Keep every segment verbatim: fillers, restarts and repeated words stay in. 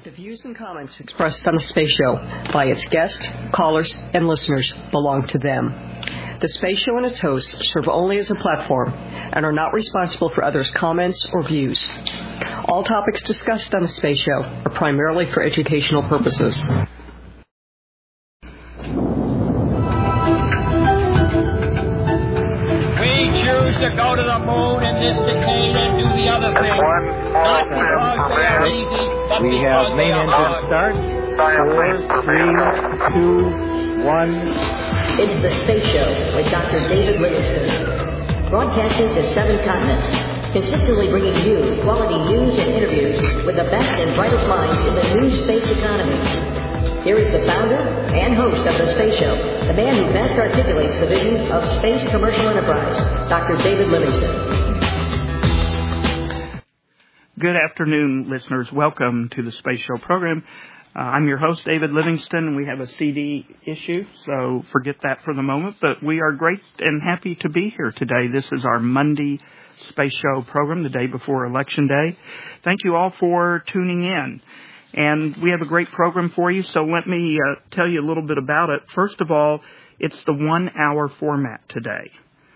The views and comments expressed on the Space Show by its guests, callers, and listeners belong to them. The Space Show and its hosts serve only as a platform and are not responsible for others' comments or views. All topics discussed on the Space Show are primarily for educational purposes. We choose to go to the moon in this decade and do the other thing. Not because they are easy, but we because have main engine start. Four, three, two, one. It's the Space Show with Doctor David Livingston, broadcasting to seven continents, consistently bringing you quality news and interviews with the best and brightest minds in the new space economy. Here is the founder and host of the Space Show, the man who best articulates the vision of space commercial enterprise, Doctor David Livingston. Good afternoon, listeners. Welcome to the Space Show program. Uh, I'm your host, David Livingston, and we have a C D issue, so forget that for the moment. But we are great and happy to be here today. This is our Monday Space Show program, the day before Election Day. Thank you all for tuning in. And we have a great program for you, so let me uh, tell you a little bit about it. First of all, it's the one-hour format today.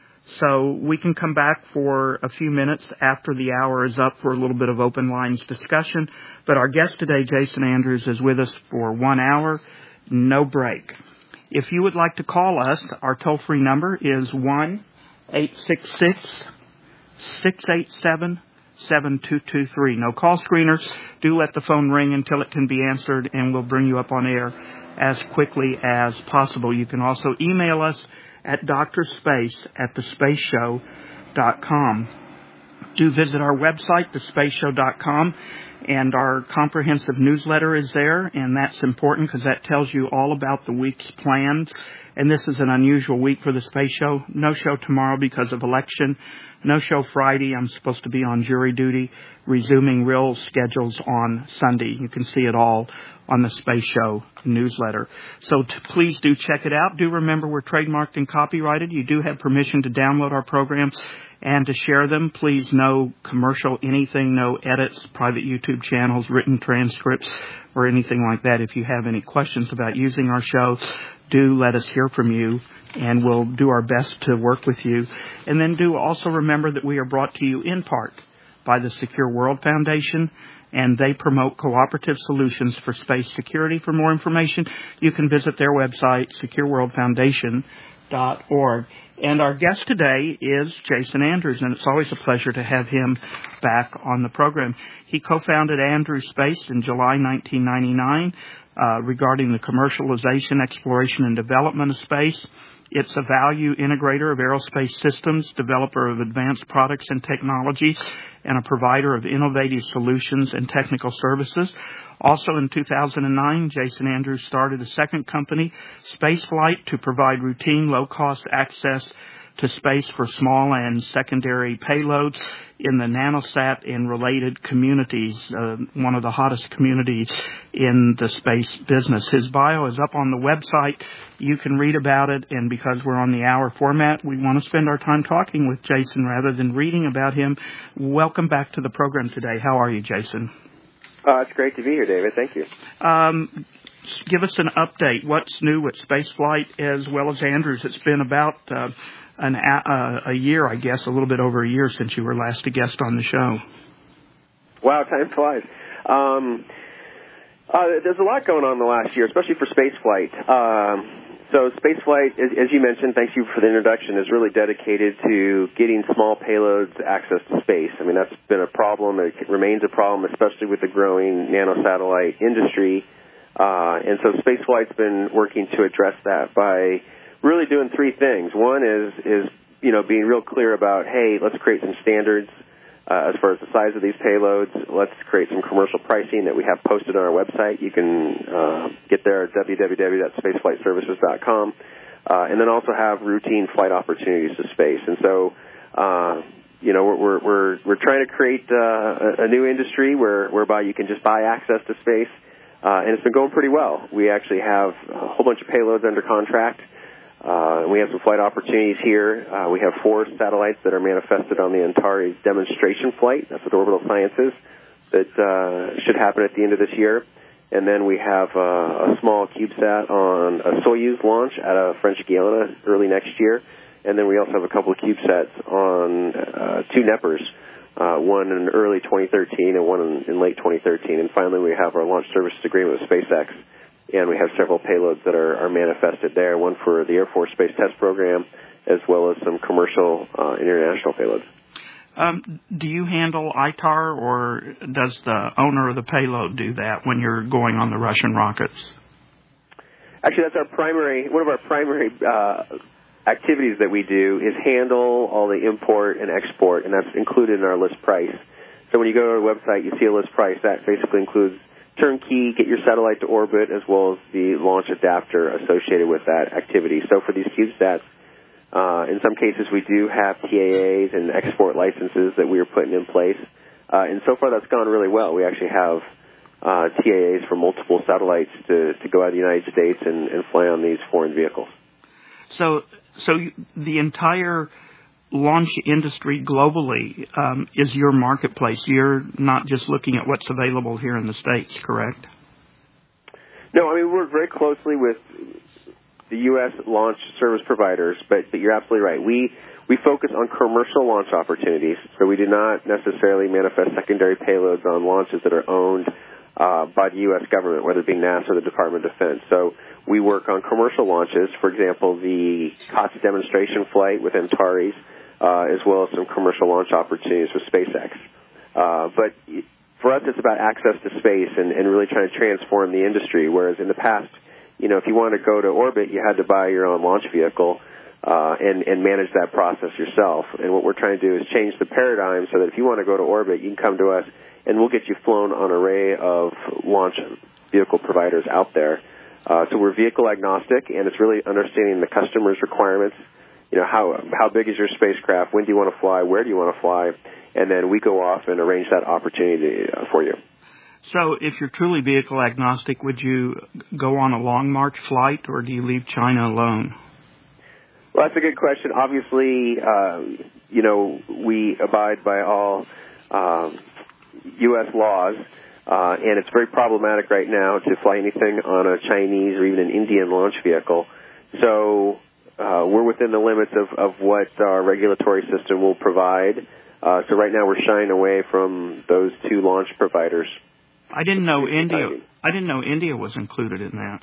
So we can come back for a few minutes after the hour is up for a little bit of open lines discussion. But our guest today, Jason Andrews, is with us for one hour, no break. If you would like to call us, our toll-free number is one eight six six, six eight seven, seven two two three. No call screeners. Do let the phone ring until it can be answered, and we'll bring you up on air as quickly as possible. You can also email us at doctorspace at the space show dot com. Do visit our website, the space show dot com, and our comprehensive newsletter is there, and that's important because that tells you all about the week's plans. And this is an unusual week for the Space Show. No show tomorrow because of election. No show Friday. I'm supposed to be on jury duty, resuming real schedules on Sunday. You can see it all on the Space Show newsletter. So t- please do check it out. Do remember we're trademarked and copyrighted. You do have permission to download our programs and to share them. Please, no commercial anything, no edits, private YouTube channels, written transcripts, or anything like that. If you have any questions about using our show, do let us hear from you, and we'll do our best to work with you. And then do also remember that we are brought to you in part by the Secure World Foundation, and they promote cooperative solutions for space security. For more information, you can visit their website, secure world foundation dot org. And our guest today is Jason Andrews, and it's always a pleasure to have him back on the program. He co-founded Andrews Space in July nineteen ninety-nine uh, regarding the commercialization, exploration, and development of space. It's a value integrator of aerospace systems, developer of advanced products and technologies, and a provider of innovative solutions and technical services. Also in two thousand nine, Jason Andrews started a second company, Spaceflight, to provide routine, low-cost access to space for small and secondary payloads in the nanosat and related communities, uh, one of the hottest communities in the space business. His bio is up on the website. You can read about it, and because we're on the hour format, we want to spend our time talking with Jason rather than reading about him. Welcome back to the program today. How are you, Jason? Uh, it's great to be here, David. Thank you. Um, give us an update. What's new with Spaceflight as well as Andrews? It's been about uh, an uh, a year, I guess, a little bit over a year since you were last a guest on the show. Wow, time flies. Um, uh, there's a lot going on in the last year, especially for Spaceflight. Um, so Spaceflight, as, as you mentioned, thank you for the introduction, is really dedicated to getting small payloads access to space. I mean, that's been a problem. It remains a problem, especially with the growing nanosatellite industry. Uh, and so Spaceflight's been working to address that by really doing three things. One is, is you know, being real clear about, hey, let's create some standards uh, as far as the size of these payloads. Let's create some commercial pricing that we have posted on our website. You can uh, get there at w w w dot spaceflight services dot com. Uh, and then also have routine flight opportunities to space. And so, uh, you know, we're, we're, we're trying to create uh, a, a new industry where, whereby you can just buy access to space. Uh, and it's been going pretty well. We actually have a whole bunch of payloads under contract. Uh, we have some flight opportunities here. Uh, we have four satellites that are manifested on the Antares demonstration flight. That's what Orbital Science is. That uh, should happen at the end of this year. And then we have uh, a small CubeSat on a Soyuz launch at a French Guiana early next year. And then we also have a couple of CubeSats on uh, two NEPRs, uh, one in early twenty thirteen and one in, in late twenty thirteen. And finally, we have our launch services agreement with SpaceX, and we have several payloads that are, are manifested there, one for the Air Force Space Test Program, as well as some commercial uh, international payloads. Um, do you handle I T A R, or does the owner of the payload do that when you're going on the Russian rockets? Actually, that's our primary, one of our primary uh, activities that we do is handle all the import and export, and that's included in our list price. So when you go to our website, you see a list price. That basically includes turnkey, get your satellite to orbit, as well as the launch adapter associated with that activity. So for these CubeSats, Uh, in some cases, we do have T A As and export licenses that we are putting in place. Uh, and so far, that's gone really well. We actually have uh, T A As for multiple satellites to, to go out of the United States and, and fly on these foreign vehicles. So, so the entire launch industry globally um, is your marketplace. You're not just looking at what's available here in the States, correct? No, I mean, we work very closely with the U S launch service providers, but, but you're absolutely right. We we focus on commercial launch opportunities, so we do not necessarily manifest secondary payloads on launches that are owned uh, by the U S government, whether it be NASA or the Department of Defense. So we work on commercial launches, for example, the COTS demonstration flight with Antares, uh, as well as some commercial launch opportunities with SpaceX. Uh, but for us, it's about access to space and, and really trying to transform the industry, whereas in the past, you know, if you wanted to go to orbit, you had to buy your own launch vehicle uh, and, and manage that process yourself. And what we're trying to do is change the paradigm so that if you want to go to orbit, you can come to us, and we'll get you flown on an array of launch vehicle providers out there. Uh, so we're vehicle agnostic, and it's really understanding the customer's requirements. You know, how how big is your spacecraft? When do you want to fly? Where do you want to fly? And then we go off and arrange that opportunity uh, for you. So if you're truly vehicle agnostic, would you go on a long March flight, or do you leave China alone? Well, that's a good question. Obviously, uh, you know, we abide by all um, U S laws, uh, and it's very problematic right now to fly anything on a Chinese or even an Indian launch vehicle. So uh, we're within the limits of, of what our regulatory system will provide. Uh, so right now we're shying away from those two launch providers. I didn't know India. I didn't know India was included in that.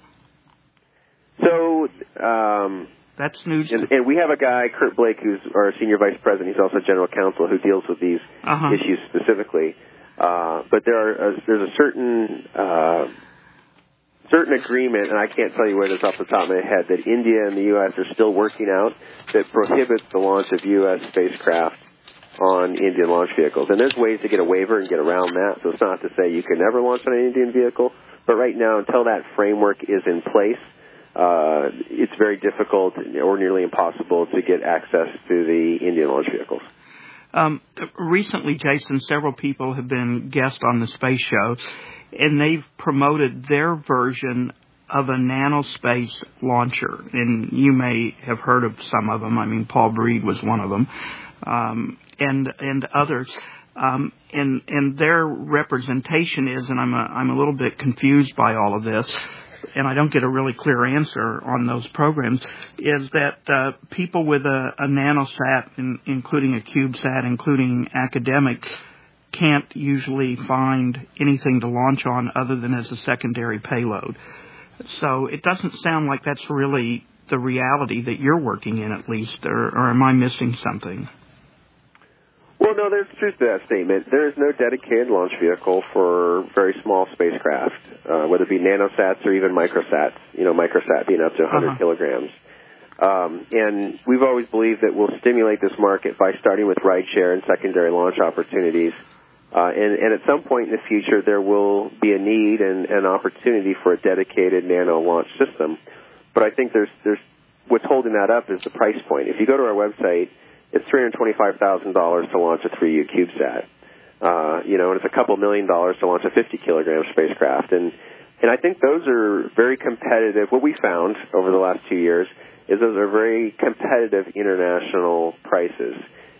So um, that's news. And, and we have a guy, Kurt Blake, who's our senior vice president. He's also general counsel who deals with these uh-huh. issues specifically. Uh, but there are a, there's a certain uh, certain agreement, and I can't tell you where it is off the top of my head, that India and the U S are still working out that prohibits the launch of U S spacecraft on Indian launch vehicles. And there's ways to get a waiver and get around that. So it's not to say you can never launch on an Indian vehicle, but right now, until that framework is in place, uh, it's very difficult or nearly impossible to get access to the Indian launch vehicles. Um, recently, Jason, several people have been guests on the space show, and they've promoted their version of a nanospace launcher. And you may have heard of some of them. I mean, Paul Breed was one of them. Um, and and others, um, and and their representation is, and I'm a, I'm a little bit confused by all of this, and I don't get a really clear answer on those programs, is that uh, people with a, a nanosat, in, including a CubeSat, including academics, can't usually find anything to launch on other than as a secondary payload. So it doesn't sound like that's really the reality that you're working in, at least, or, or am I missing something? Well, no, there's truth to that statement. There is no dedicated launch vehicle for very small spacecraft, uh, whether it be nanosats or even microsats, you know, microsat being up to one hundred uh-huh. kilograms. Um, and we've always believed that we'll stimulate this market by starting with rideshare and secondary launch opportunities. Uh, and, and at some point in the future, there will be a need and an opportunity for a dedicated nano launch system. But I think there's, there's what's holding that up is the price point. If you go to our website, it's three hundred twenty-five thousand dollars to launch a three U CubeSat. Uh, you know, and it's a couple million dollars to launch a fifty kilogram spacecraft. And, and I think those are very competitive. What we found over the last two years is those are very competitive international prices.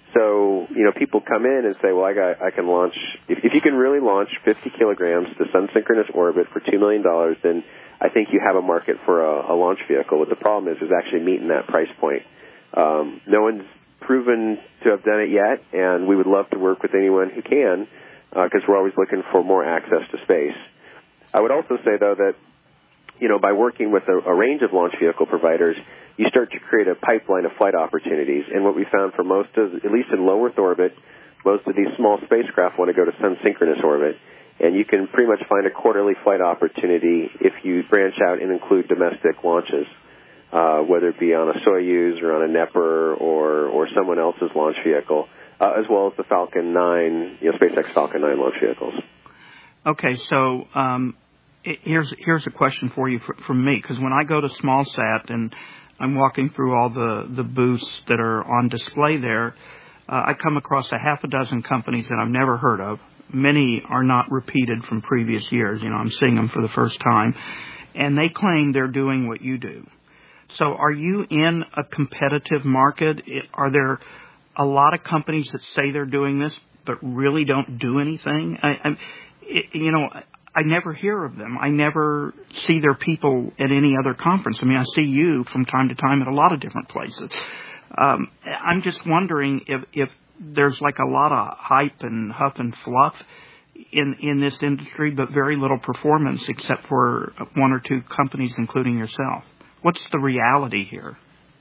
So, you know, people come in and say, well, I got, I can launch, if, if you can really launch fifty kilograms to sun-synchronous orbit for two million dollars, then I think you have a market for a, a launch vehicle. What the problem is, is actually meeting that price point. Um, no one's proven to have done it yet, and we would love to work with anyone who can, because uh, we're always looking for more access to space. I would also say, though, that, you know, by working with a, a range of launch vehicle providers, you start to create a pipeline of flight opportunities. And what we found for most of, at least in low Earth orbit, most of these small spacecraft want to go to sun-synchronous orbit. And you can pretty much find a quarterly flight opportunity if you branch out and include domestic launches, uh, whether it be on a Soyuz or on a Neper or, or someone else's launch vehicle, uh, as well as the Falcon nine, you know, SpaceX Falcon nine launch vehicles. Okay, so um, here's here's a question for you for, from me, because when I go to SmallSat and I'm walking through all the, the booths that are on display there, uh, I come across a half a dozen companies that I've never heard of. Many are not repeated from previous years. You know, I'm seeing them for the first time. And they claim they're doing what you do. So are you in a competitive market? Are there a lot of companies that say they're doing this but really don't do anything? I, I, it, you know, I never hear of them. I never see their people at any other conference. I mean, I see you from time to time at a lot of different places. Um, I'm just wondering if, if there's like a lot of hype and huff and fluff in, in this industry, but very little performance except for one or two companies, including yourself. What's the reality here?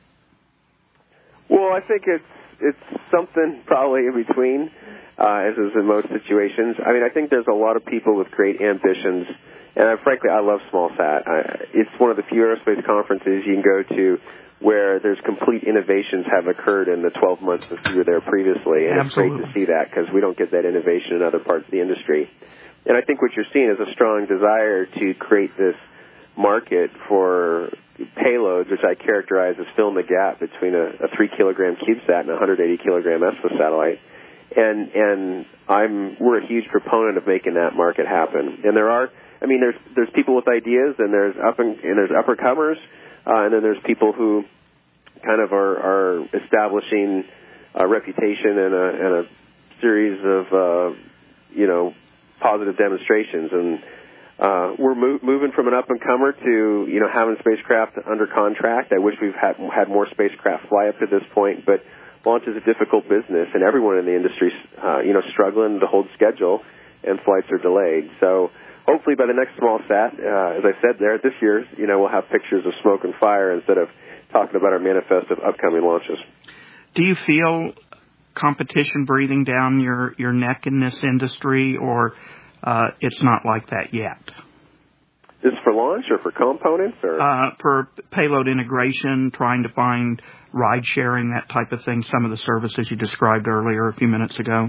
Well, I think it's it's something probably in between, uh, as is in most situations. I mean, I think there's a lot of people with great ambitions, and I, frankly, I love SmallSat. I, it's one of the few aerospace conferences you can go to where there's complete innovations have occurred in the twelve months that you were there previously, and Absolutely. It's great to see that because we don't get that innovation in other parts of the industry. And I think what you're seeing is a strong desire to create this market for payloads, which I characterize as filling the gap between a, a three kilogram CubeSat and a one hundred eighty kilogram ESPA satellite. And and I'm we're a huge proponent of making that market happen. And there are, I mean, there's there's people with ideas, and there's up and, and there's upper comers, uh, and then there's people who kind of are, are establishing a reputation and a, and a series of uh, you know positive demonstrations. And Uh, we're mo- moving from an up-and-comer to, you know, having spacecraft under contract. I wish we've had, had more spacecraft fly up to this point, but launch is a difficult business, and everyone in the industry, uh, you know, struggling to hold schedule, and flights are delayed. So hopefully by the next SmallSat, uh, as I said there, this year, you know, we'll have pictures of smoke and fire instead of talking about our manifest of upcoming launches. Do you feel competition breathing down your, your neck in this industry, or Uh, it's not like that yet? Is this for launch or for components? Or uh, for payload integration, trying to find ride sharing, that type of thing, some of the services you described earlier a few minutes ago?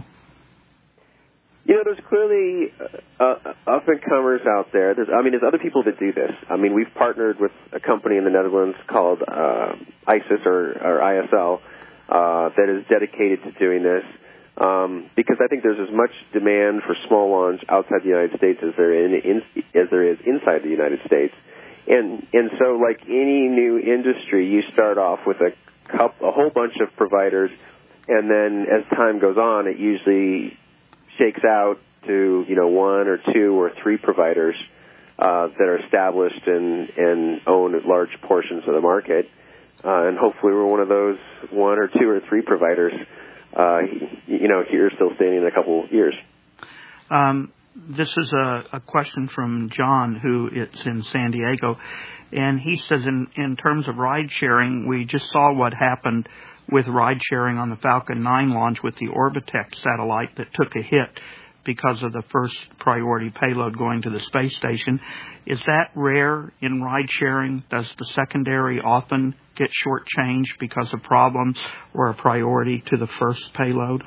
You know, there's clearly uh, uh, up-and-comers out there. There's, I mean, there's other people that do this. I mean, we've partnered with a company in the Netherlands called uh, ISIS or, or I S L uh, that is dedicated to doing this. Um, because I think there's as much demand for small launch outside the United States as there in, in, as there is inside the United States, and and so like any new industry, you start off with a couple, a whole bunch of providers, and then as time goes on, it usually shakes out to you know one or two or three providers uh, that are established and and own large portions of the market, uh, and hopefully we're one of those one or two or three providers. Uh, you know, here still standing in a couple of years. Um, this is a, a question from John, who is in San Diego, and he says in, in terms of ride sharing, we just saw what happened with ride sharing on the Falcon nine launch with the Orbitech satellite that took a hit because of the first priority payload going to the space station. Is that rare in ride sharing? Does the secondary often get shortchanged because of problems or a priority to the first payload?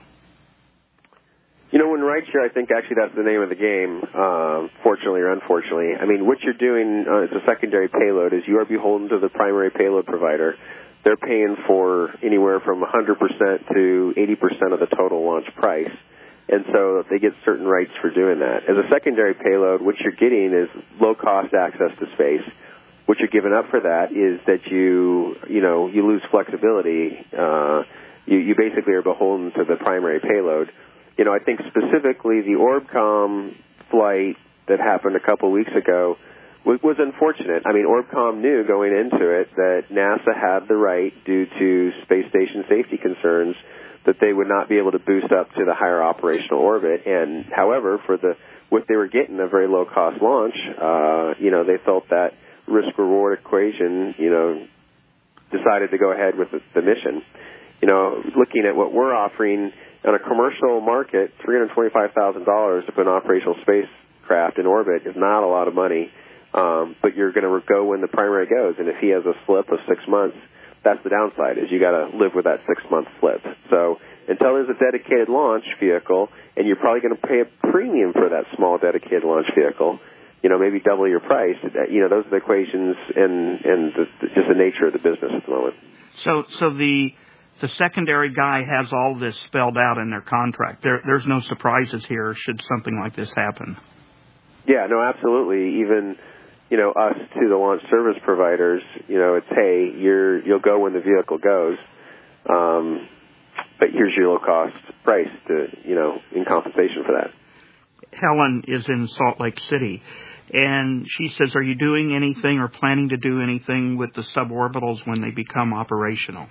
You know, when rideshare, I think actually that's the name of the game, uh, fortunately or unfortunately. I mean, what you're doing uh, as a secondary payload is you are beholden to the primary payload provider. They're paying for anywhere from one hundred percent to eighty percent of the total launch price. And so they get certain rights for doing that. As a secondary payload, what you're getting is low-cost access to space. What you're giving up for that is that you, you know, you lose flexibility uh, you, you basically are beholden to the primary payload. You know, I think specifically the Orbcomm flight that happened a couple weeks ago was, was unfortunate. I mean, Orbcomm knew going into it that NASA had the right, due to space station safety concerns, that they would not be able to boost up to the higher operational orbit. And however, for the what they were getting, a very low-cost launch, uh, you know, they felt that risk-reward equation, you know, decided to go ahead with the, the mission. You know, looking at what we're offering on a commercial market, three hundred twenty-five thousand dollars to put an operational spacecraft in orbit is not a lot of money, um, but you're going to go when the primary goes. And if he has a slip of six months, that's the downside, is you got to live with that six-month slip. So until there's a dedicated launch vehicle, and you're probably going to pay a premium for that small dedicated launch vehicle, you know, maybe double your price. You know, those are the equations and, and the, just the nature of the business at the moment. So, so the the secondary guy has all this spelled out in their contract. There, there's no surprises here should something like this happen. Yeah, no, absolutely. Even, you know, us to the launch service providers, you know, it's, hey, you're, you'll go when the vehicle goes, um, but here's your low-cost price to, you know, in compensation for that. Helen is in Salt Lake City, and she says, are you doing anything or planning to do anything with the suborbitals when they become operational?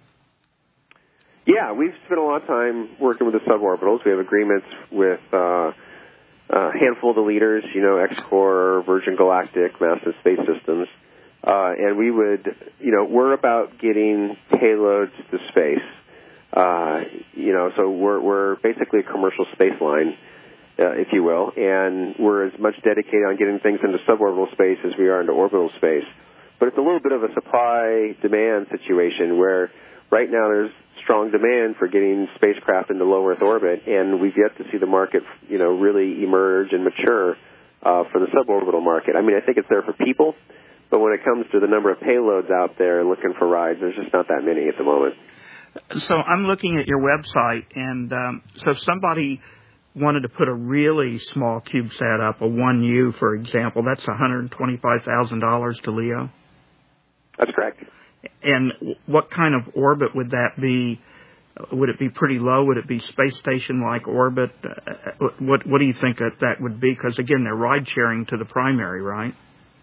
Yeah, we've spent a lot of time working with the suborbitals. We have agreements with uh, a handful of the leaders, you know, X-Corp, Virgin Galactic, Massive Space Systems, uh, and we would, you know, we're about getting payloads to space. Uh, you know, so we're, we're basically a commercial space line, uh, if you will, and we're as much dedicated on getting things into suborbital space as we are into orbital space. But it's a little bit of a supply-demand situation where right now there's strong demand for getting spacecraft into low Earth orbit, and we've yet to see the market, you know, really emerge and mature uh, for the suborbital market. I mean, I think it's there for people, but when it comes to the number of payloads out there looking for rides, there's just not that many at the moment. So I'm looking at your website, and um, so if somebody wanted to put a really small CubeSat up, a one U, for example, that's one hundred twenty-five thousand dollars to LEO? That's correct. And what kind of orbit would that be? Would it be pretty low? Would it be space station-like orbit? Uh, what What do you think that that would be? Because, again, they're ride-sharing to the primary, right?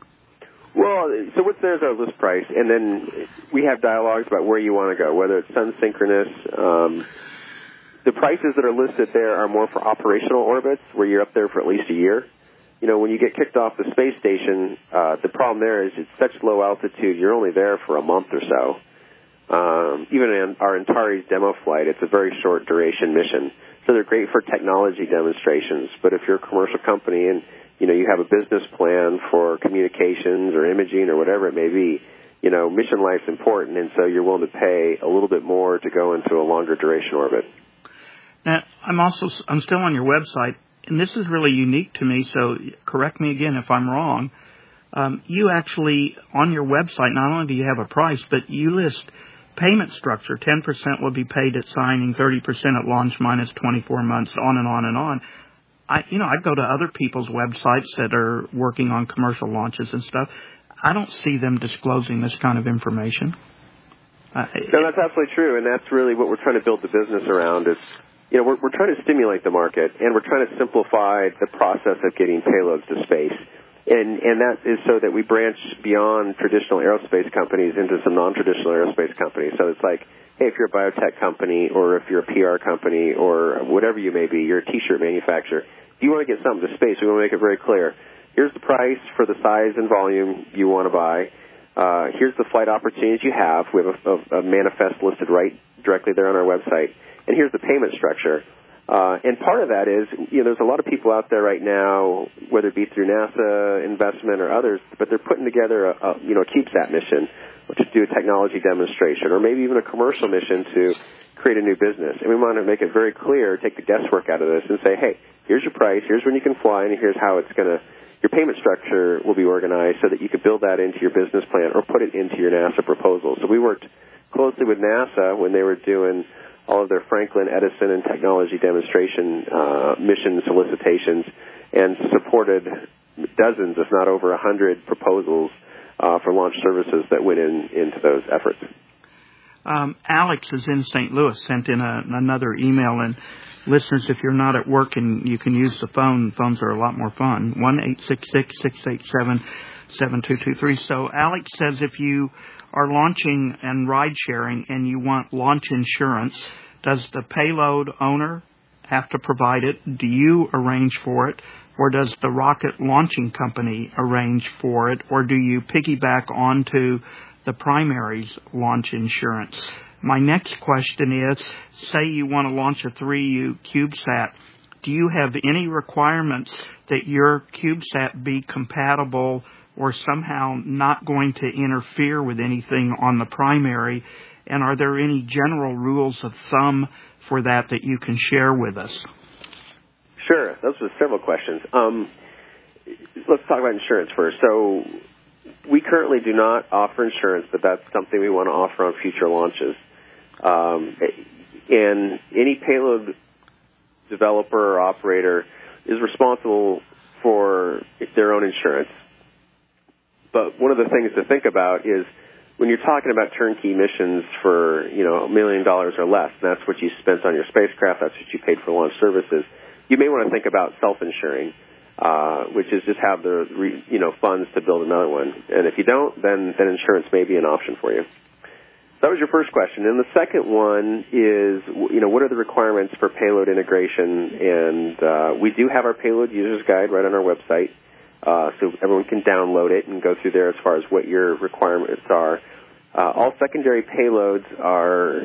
Well, so what's there is our list price, and then we have dialogues about where you want to go, whether it's sun-synchronous. Um, the prices that are listed there are more for operational orbits, where you're up there for at least a year. You know, when you get kicked off the space station, uh, the problem there is it's such low altitude, you're only there for a month or so. Um, even in our Antares demo flight, it's a very short duration mission. So they're great for technology demonstrations. But if you're a commercial company and, you know, you have a business plan for communications or imaging or whatever it may be, you know, mission life's important, and so you're willing to pay a little bit more to go into a longer duration orbit. Now, I'm also, I'm still on your website. And this is really unique to me, so correct me again if I'm wrong. Um, you actually, on your website, not only do you have a price, but you list payment structure. ten percent will be paid at signing, thirty percent at launch minus twenty-four months, on and on and on. I, you know, I go to other people's websites that are working on commercial launches and stuff. I don't see them disclosing this kind of information. Uh, no, that's absolutely true, and that's really what we're trying to build the business around. Is You know, we're, we're trying to stimulate the market, and we're trying to simplify the process of getting payloads to space. And, and that is so that we branch beyond traditional aerospace companies into some non-traditional aerospace companies. So it's like, hey, if you're a biotech company or if you're a P R company or whatever you may be, you're a T-shirt manufacturer, if you want to get something to space, we want to make it very clear. Here's the price for the size and volume you want to buy. Uh, here's the flight opportunities you have. We have a, a, a manifest listed right directly there on our website. And here's the payment structure. Uh, and part of that is, you know, there's a lot of people out there right now, whether it be through NASA investment or others, but they're putting together a, a you know, a CubeSat mission, which is do a technology demonstration, or maybe even a commercial mission to create a new business. And we want to make it very clear, take the guesswork out of this, and say, hey, here's your price, here's when you can fly, and here's how it's going to, your payment structure will be organized so that you could build that into your business plan or put it into your NASA proposal. So we worked closely with NASA when they were doing all of their Franklin, Edison, and technology demonstration uh, mission solicitations, and supported dozens, if not over a hundred proposals uh, for launch services that went in into those efforts. Um, Alex is in Saint Louis, sent in a, another email, and listeners, if you're not at work and you can use the phone, phones are a lot more fun. one eight six six, six eight seven, seven two two three. So Alex says if you are launching and ride sharing and you want launch insurance, does the payload owner have to provide it? Do you arrange for it? Or does the rocket launching company arrange for it? Or do you piggyback onto the primary's launch insurance? My next question is, say you want to launch a three U CubeSat. Do you have any requirements that your CubeSat be compatible or somehow not going to interfere with anything on the primary? And are there any general rules of thumb for that that you can share with us? Sure. Those are several questions. Um, let's talk about insurance first. So we currently do not offer insurance, but that's something we want to offer on future launches. Um, and any payload developer or operator is responsible for their own insurance. But one of the things to think about is when you're talking about turnkey missions for, you know, a million dollars or less, and that's what you spent on your spacecraft, that's what you paid for launch services, you may want to think about self-insuring, uh, which is just have the, re, you know, funds to build another one. And if you don't, then, then insurance may be an option for you. That was your first question. And the second one is, you know, what are the requirements for payload integration? And uh, we do have our payload user's guide right on our website, uh, so everyone can download it and go through there as far as what your requirements are. Uh, all secondary payloads are,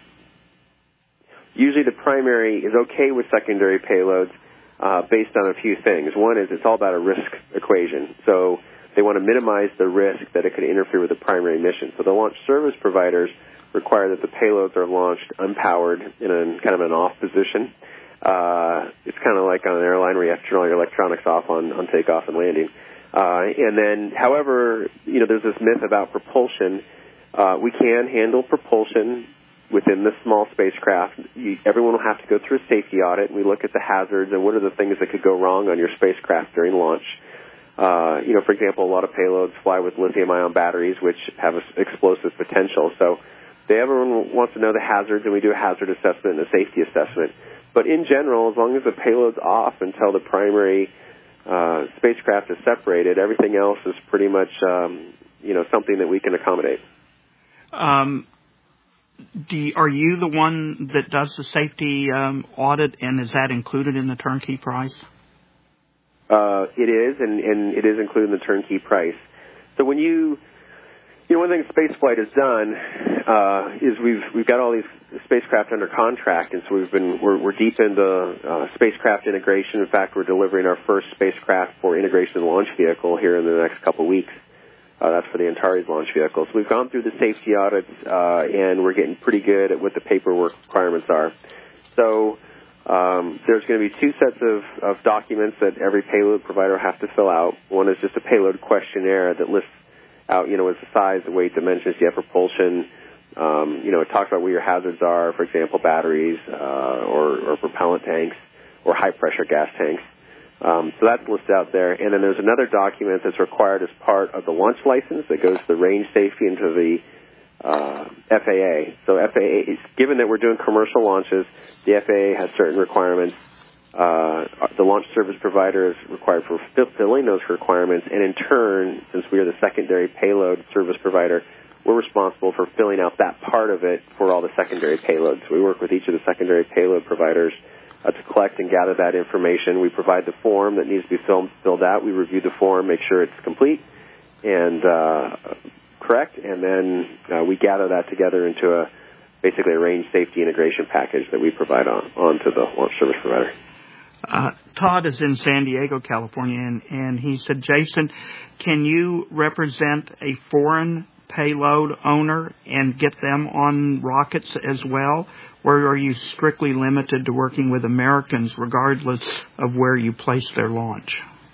usually the primary is okay with secondary payloads uh, based on a few things. One is it's all about a risk equation. So they want to minimize the risk that it could interfere with the primary mission. So the launch service providers require that the payloads are launched unpowered in a kind of an off position. Uh, it's kind of like on an airline where you have to turn all your electronics off on, on takeoff and landing. Uh, and then, however, you know, there's this myth about propulsion. Uh, we can handle propulsion within the small spacecraft. You, everyone will have to go through a safety audit, and we look at the hazards and what are the things that could go wrong on your spacecraft during launch. Uh, you know, for example, a lot of payloads fly with lithium-ion batteries, which have a, explosive potential. So they, everyone wants to know the hazards, and we do a hazard assessment and a safety assessment. But in general, as long as the payload's off until the primary uh, spacecraft is separated, everything else is pretty much, um, you know, something that we can accommodate. Um, do you, are you the one that does the safety um, audit, and is that included in the turnkey price? Uh, it is, and, and it is included in the turnkey price. So when you, you know, one thing spaceflight has done uh, is we've we've got all these spacecraft under contract, and so we've been we're, we're deep into uh, spacecraft integration. In fact, we're delivering our first spacecraft for integration of the launch vehicle here in the next couple of weeks. Uh, that's for the Antares launch vehicle. So we've gone through the safety audits, uh, and we're getting pretty good at what the paperwork requirements are. So um, there's going to be two sets of, of documents that every payload provider has to fill out. One is just a payload questionnaire that lists out, you know, what's the size, the weight, dimensions, do you have propulsion, um, you know, it talks about where your hazards are, for example, batteries uh, or, or propellant tanks or high-pressure gas tanks. Um, so that's listed out there. And then there's another document that's required as part of the launch license that goes to the range safety and to the uh, F A A. So F A A, given that we're doing commercial launches, the F A A has certain requirements. Uh, the launch service provider is required for fulfilling those requirements. And in turn, since we are the secondary payload service provider, we're responsible for filling out that part of it for all the secondary payloads. So we work with each of the secondary payload providers Uh, to collect and gather that information. We provide the form that needs to be filled, filled out. We review the form, make sure it's complete and uh, correct, and then uh, we gather that together into a basically a range safety integration package that we provide on, on to the launch service provider. Uh, Todd is in San Diego, California, and, and he said, Jason, can you represent a foreign payload owner and get them on rockets as well? Or are you strictly limited to working with Americans regardless of where you place their launch?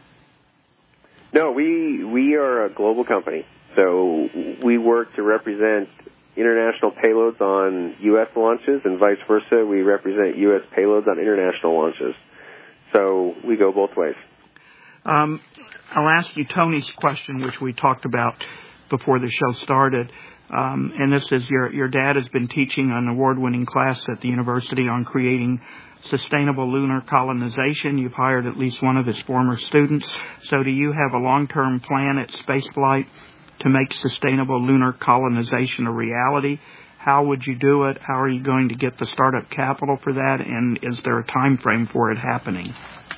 No, we we are a global company. So we work to represent international payloads on U S launches, and vice versa. We represent U S payloads on international launches. So we go both ways. Um, I'll ask you Tony's question, which we talked about before the show started. Um, and this is your your dad has been teaching an award-winning class at the university on creating sustainable lunar colonization. You've hired at least one of his former students. So do you have a long-term plan at Spaceflight to make sustainable lunar colonization a reality? How would you do it? How are you going to get the startup capital for that? And is there a time frame for it happening?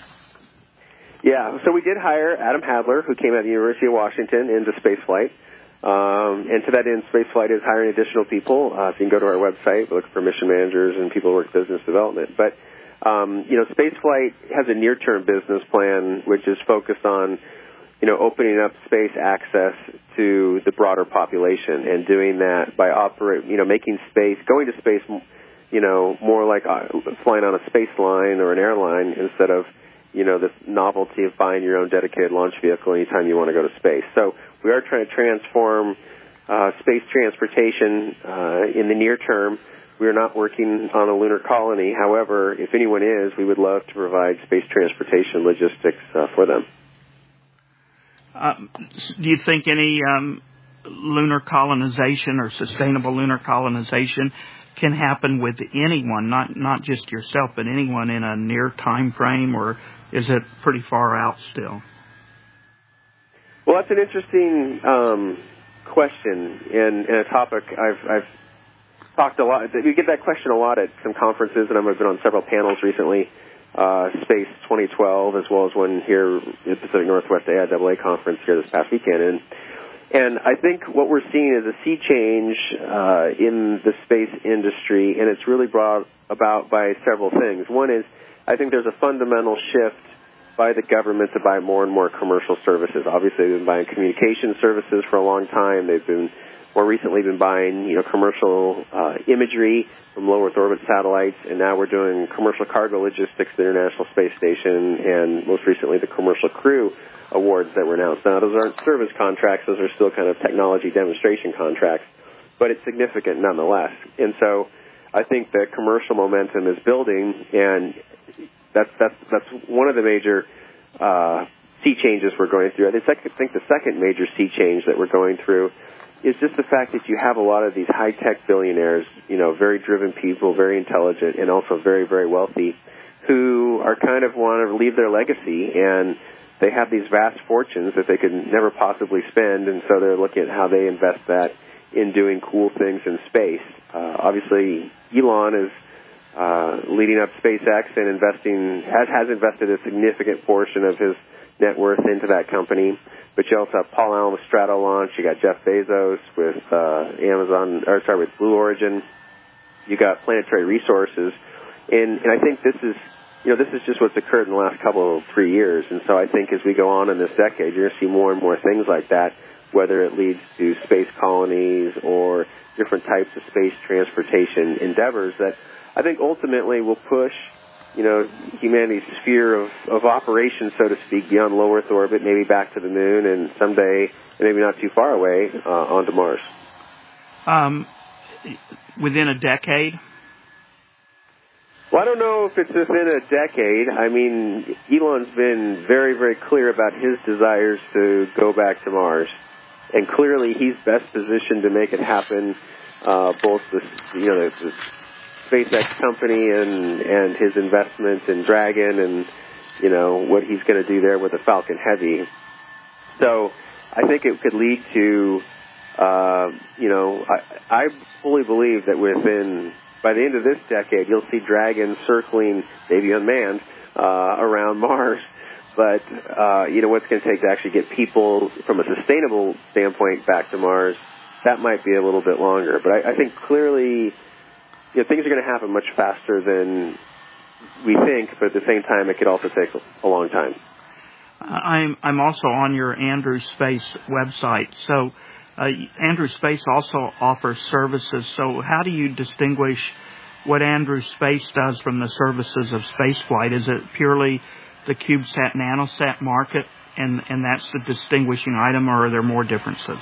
Yeah, so we did hire Adam Hadler, who came out of the University of Washington, into Spaceflight. Um, and to that end, Spaceflight is hiring additional people. Uh, so you can go to our website, look for mission managers and people who work business development. But, um, you know, Spaceflight has a near-term business plan which is focused on, you know, opening up space access to the broader population and doing that by operate, you know, making space, going to space, you know, more like uh, flying on a space line or an airline instead of, you know, this novelty of buying your own dedicated launch vehicle anytime you want to go to space. So we are trying to transform uh, space transportation uh, in the near term. We are not working on a lunar colony. However, if anyone is, we would love to provide space transportation logistics uh, for them. Um, do you think any um, lunar colonization or sustainable lunar colonization can happen with anyone, not not just yourself, but anyone in a near time frame, or is it pretty far out still? Well, that's an interesting um, question and, and a topic I've, I've talked a lot. We get that question a lot at some conferences, and I've been on several panels recently, uh, Space twenty twelve, as well as one here at the Pacific Northwest A I A A conference here this past weekend. And And I think what we're seeing is a sea change uh, in the space industry, and it's really brought about by several things. One is I think there's a fundamental shift by the government to buy more and more commercial services. Obviously, they've been buying communication services for a long time. They've been more recently been buying, you know, commercial uh, imagery from low Earth orbit satellites, and now we're doing commercial cargo logistics at the International Space Station, and most recently the commercial crew awards that were announced. Now, those aren't service contracts. Those are still kind of technology demonstration contracts, but it's significant nonetheless. And so I think the commercial momentum is building, and that's that's that's one of the major uh, sea changes we're going through. I think the second major sea change that we're going through is just the fact that you have a lot of these high-tech billionaires, you know, very driven people, very intelligent, and also very, very wealthy, who are kind of want to leave their legacy, and they have these vast fortunes that they could never possibly spend, and so they're looking at how they invest that in doing cool things in space. Uh, obviously, Elon is uh, leading up SpaceX and investing has, has invested a significant portion of his net worth into that company. But you also have Paul Allen with Stratolaunch. You got Jeff Bezos with uh, Amazon, or sorry, with Blue Origin. You got Planetary Resources, and and I think this is. You know, this is just what's occurred in the last couple of three years. And so I think as we go on in this decade, you're going to see more and more things like that, whether it leads to space colonies or different types of space transportation endeavors that I think ultimately will push, you know, humanity's sphere of, of operation, so to speak, beyond low Earth orbit, maybe back to the moon, and someday, maybe not too far away, uh, onto Mars. Um, within a decade? Well, I don't know if it's within a decade. I mean, Elon's been very, very clear about his desires to go back to Mars. And clearly he's best positioned to make it happen, uh, both the, you know, the, the SpaceX company and, and his investment in Dragon and, you know, what he's going to do there with the Falcon Heavy. So I think it could lead to, uh, you know, I, I fully believe that within... by the end of this decade, you'll see Dragon circling, maybe unmanned, uh, around Mars. But, uh, you know, what's going to take to actually get people from a sustainable standpoint back to Mars, that might be a little bit longer. But I, I think clearly, you know, things are going to happen much faster than we think, but at the same time, it could also take a long time. I'm, I'm also on your Andrew Space website. So, Uh, Andrew Space also offers services, so how do you distinguish what Andrew Space does from the services of spaceflight? Is it purely the CubeSat nanosat market, and, and that's the distinguishing item, or are there more differences?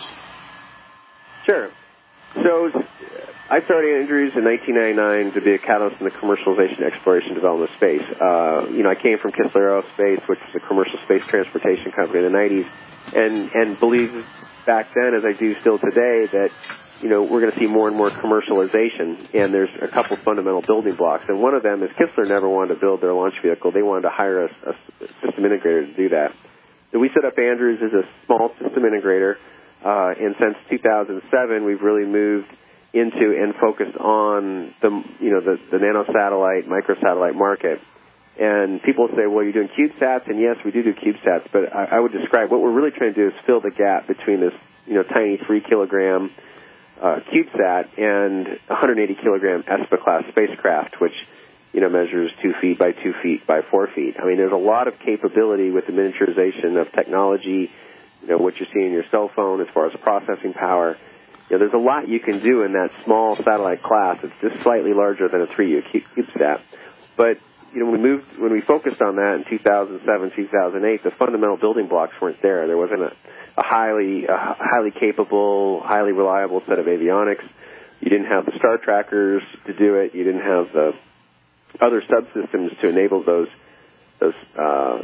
Sure. So I started Andrews in nineteen ninety-nine to be a catalyst in the commercialization, exploration, development of space. Uh, you know, I came from Kistler Aerospace, which is a commercial space transportation company in the nineties, and, and believed back then, as I do still today, that you know, we're going to see more and more commercialization, and there's a couple fundamental building blocks. And one of them is Kistler never wanted to build their launch vehicle. They wanted to hire a, a system integrator to do that. So we set up Andrews as a small system integrator, uh, and since two thousand seven, we've really moved into and focused on the, you know, the, the nanosatellite, microsatellite market. And people say, well, you're doing CubeSats, and yes, we do do CubeSats, but I, I would describe what we're really trying to do is fill the gap between this, you know, tiny three kilogram uh, CubeSat and one hundred eighty kilogram ESPA-class spacecraft, which, you know, measures two feet by two feet by four feet. I mean, there's a lot of capability with the miniaturization of technology, you know, what you see in your cell phone as far as processing power. You know, there's a lot you can do in that small satellite class. It's just slightly larger than a three U CubeSat. But, you know, when we moved, when we focused on that in two thousand seven, two thousand eight, the fundamental building blocks weren't there. There wasn't a, a highly, a highly capable, highly reliable set of avionics. You didn't have the star trackers to do it. You didn't have the other subsystems to enable those, those, uh,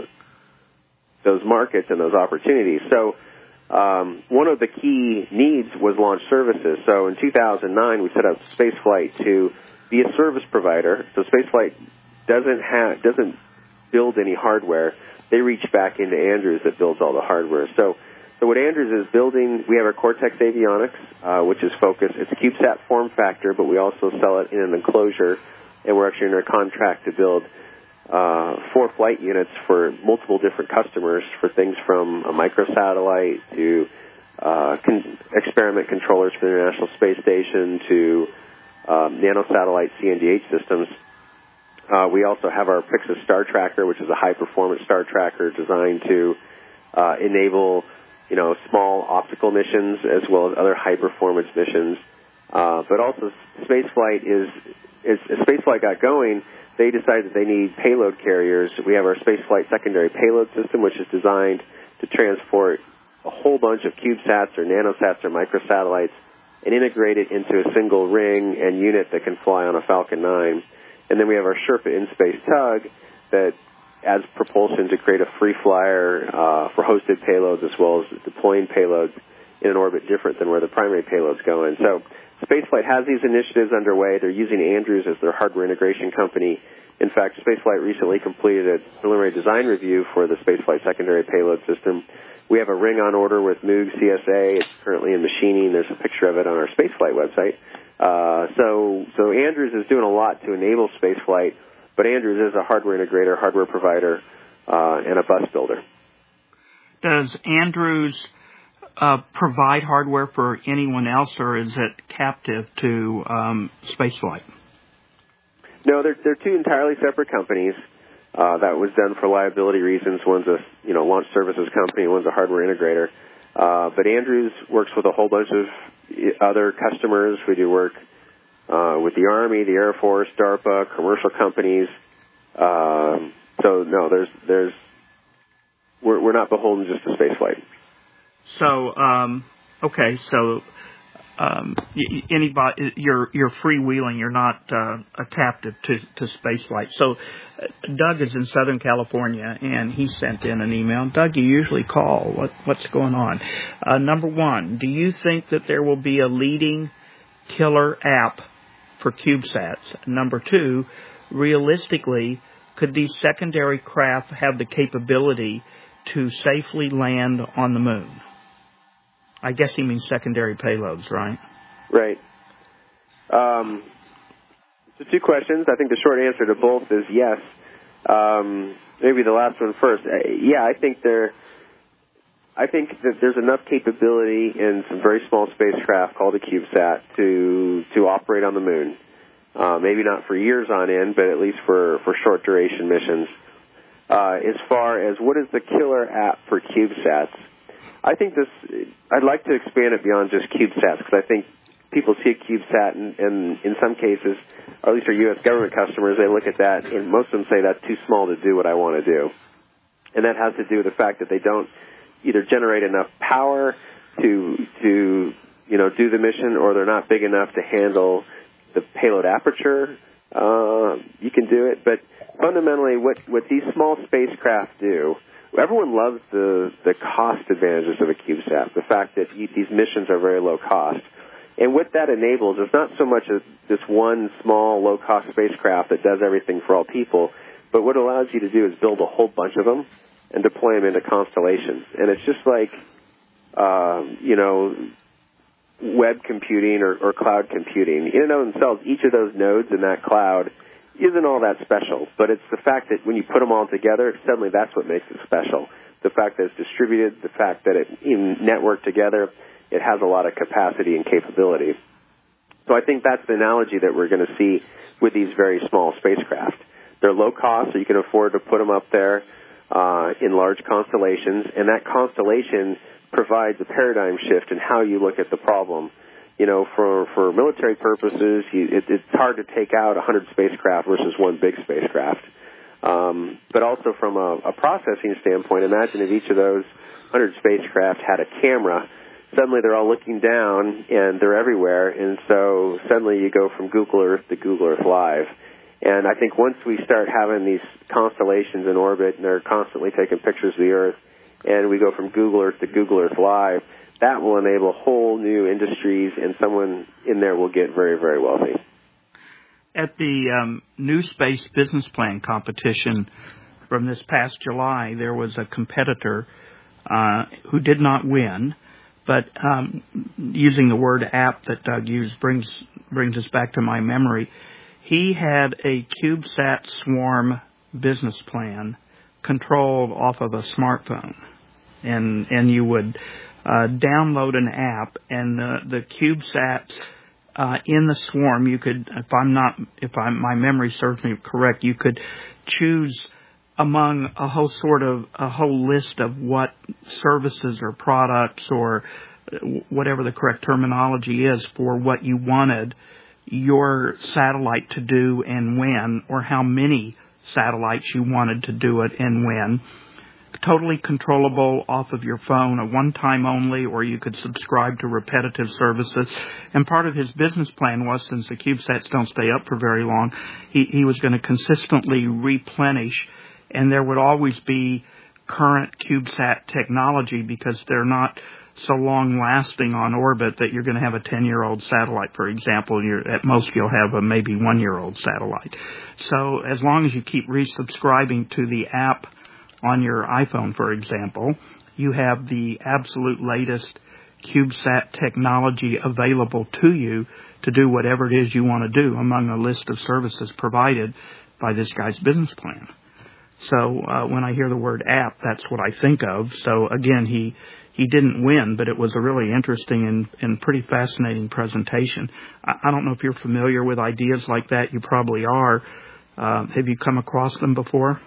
those markets and those opportunities. So, um, one of the key needs was launch services. So in two thousand nine, we set up Spaceflight to be a service provider. So Spaceflight doesn't have, doesn't build any hardware. They reach back into Andrews that builds all the hardware. So, so what Andrews is building, we have our Cortex avionics, uh, which is focused. It's a CubeSat form factor, but we also sell it in an enclosure, and we're actually under a contract to build uh, four flight units for multiple different customers for things from a microsatellite to uh, con- experiment controllers for the International Space Station to um, nanosatellite C N D H systems. Uh, we also have our Pixis Star Tracker, which is a high-performance star tracker designed to uh, enable, you know, small optical missions as well as other high-performance missions. Uh, but also, spaceflight is, is, as spaceflight got going, they decided that they need payload carriers. We have our spaceflight secondary payload system, which is designed to transport a whole bunch of CubeSats or nanosats or microsatellites and integrate it into a single ring and unit that can fly on a Falcon nine. And then we have our Sherpa in-space tug that adds propulsion to create a free flyer uh, for hosted payloads as well as deploying payloads in an orbit different than where the primary payload's going. So Spaceflight has these initiatives underway. They're using Andrews as their hardware integration company. In fact, Spaceflight recently completed a preliminary design review for the Spaceflight secondary payload system. We have a ring on order with Moog C S A. It's currently in machining. There's a picture of it on our Spaceflight website. Uh, so, so Andrews is doing a lot to enable spaceflight, but Andrews is a hardware integrator, hardware provider, uh, and a bus builder. Does Andrews uh, provide hardware for anyone else, or is it captive to um, spaceflight? No, they're they're two entirely separate companies. Uh, that was done for liability reasons. One's a you know launch services company, one's a hardware integrator. Uh, but Andrews works with a whole bunch of other customers. We do work uh, with the Army, the Air Force, DARPA, commercial companies. Um, so no, there's there's we're we're not beholden just to spaceflight. So um, okay, so um, anybody you're you're freewheeling. You're not uh, a captive to to spaceflight. So uh, Doug is in Southern California, and he sent in an email. Doug, you usually call. What what's going on? Uh, number one, do you think that there will be a leading killer app for CubeSats? Number two, realistically, could these secondary craft have the capability to safely land on the moon? I guess he means secondary payloads, right? Right. Um, so two questions. I think the short answer to both is yes. Um, maybe the last one first. Uh, yeah, I think there. I think that there's enough capability in some very small spacecraft called a CubeSat to to operate on the moon. Uh, maybe not for years on end, but at least for, for short duration missions. Uh, as far as what is the killer app for CubeSats, I think this, I'd like to expand it beyond just CubeSats, because I think people see a CubeSat, and, and in some cases, or at least our U S government customers, they look at that, and most of them say that's too small to do what I want to do. And that has to do with the fact that they don't either generate enough power to, to you know, do the mission, or they're not big enough to handle the payload aperture. Uh, you can do it, but fundamentally what, what these small spacecraft do, everyone loves the, the cost advantages of a CubeSat, the fact that these missions are very low cost. And what that enables is not so much as this one small, low-cost spacecraft that does everything for all people, but what it allows you to do is build a whole bunch of them and deploy them into constellations. And it's just like, um, you know, web computing or, or cloud computing. In and of themselves, each of those nodes in that cloud isn't all that special, but it's the fact that when you put them all together, suddenly that's what makes it special. The fact that it's distributed, the fact that it's in networked together, it has a lot of capacity and capability. So I think that's the analogy that we're going to see with these very small spacecraft. They're low cost, so you can afford to put them up there uh, in large constellations, and that constellation provides a paradigm shift in how you look at the problem. You know, for, for military purposes, you, it, it's hard to take out one hundred spacecraft versus one big spacecraft. Um, but also from a, a processing standpoint, imagine if each of those one hundred spacecraft had a camera. Suddenly they're all looking down, and they're everywhere, and so suddenly you go from Google Earth to Google Earth Live. And I think once we start having these constellations in orbit, and they're constantly taking pictures of the Earth, and we go from Google Earth to Google Earth Live, that will enable whole new industries, and someone in there will get very, very wealthy. At the um, New Space Business Plan competition from this past July, there was a competitor uh, who did not win, but um, using the word app that Doug used brings brings us back to my memory. He had a CubeSat swarm business plan controlled off of a smartphone, and and you would uh, download an app, and the, the CubeSats uh, in the swarm, you could, if I'm not, if I'm, my memory serves me correct, you could choose among a whole sort of a whole list of what services or products or whatever the correct terminology is for what you wanted your satellite to do and when, or how many satellites you wanted to do it and when. Totally controllable off of your phone, a one-time only, or you could subscribe to repetitive services. And part of his business plan was, since the CubeSats don't stay up for very long, he, he was going to consistently replenish, and there would always be current CubeSat technology because they're not so long-lasting on orbit that you're going to have a ten-year-old satellite, for example. You're, at most, you'll have a maybe one-year-old satellite. So as long as you keep resubscribing to the app on your iPhone, for example, you have the absolute latest CubeSat technology available to you to do whatever it is you want to do among a list of services provided by this guy's business plan. So uh, when I hear the word app, that's what I think of. So again, he he didn't win, but it was a really interesting and, and pretty fascinating presentation. I, I don't know if you're familiar with ideas like that. You probably are. Uh, have you come across them before?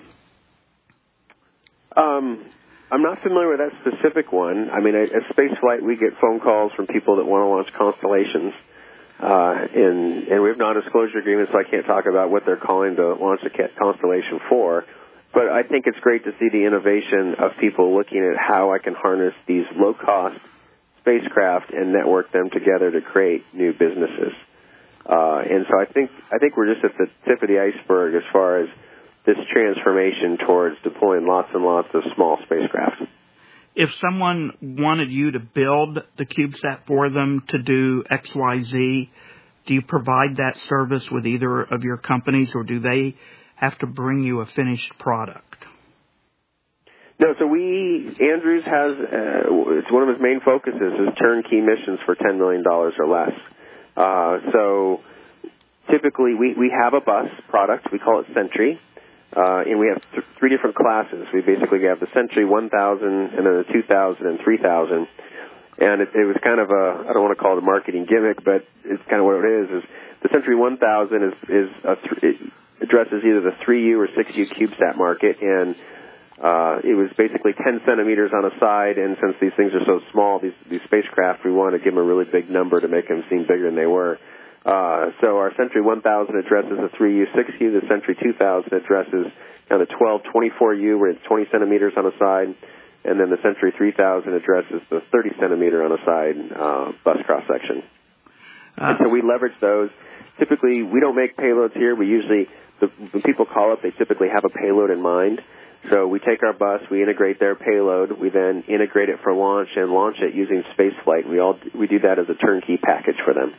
Um, I'm not familiar with that specific one. I mean, at, at Spaceflight, we get phone calls from people that want to launch constellations, uh, and, and we have non-disclosure agreements, so I can't talk about what they're calling to launch a constellation for. But I think it's great to see the innovation of people looking at how I can harness these low-cost spacecraft and network them together to create new businesses. Uh, and so I think I think we're just at the tip of the iceberg as far as this transformation towards deploying lots and lots of small spacecraft. If someone wanted you to build the CubeSat for them to do X Y Z, do you provide that service with either of your companies, or do they have to bring you a finished product? No, so we, Andrews has, uh, it's one of his main focuses is turnkey missions for ten million dollars or less. Uh, so typically we, we have a bus product, we call it Sentry. Uh, and we have th- three different classes. We basically have the Sentry one thousand, and then the two thousand and three thousand. And it, it was kind of a, I don't want to call it a marketing gimmick, but it's kind of what it is, is the Sentry one thousand is, is a th- it addresses either the three U or six U CubeSat market, and uh, it was basically ten centimeters on a side, and since these things are so small, these, these spacecraft, we wanted to give them a really big number to make them seem bigger than they were. Uh, so our Sentry one thousand addresses the three U, six U. The Sentry two thousand addresses kind of twelve, twenty-four U, where it's twenty centimeters on a side. And then the Sentry three thousand addresses the thirty centimeter on a side uh, bus cross-section. Uh, and so we leverage those. Typically, we don't make payloads here. We usually, the, when people call up, they typically have a payload in mind. So we take our bus, we integrate their payload, we then integrate it for launch and launch it using spaceflight. We all we do that as a turnkey package for them.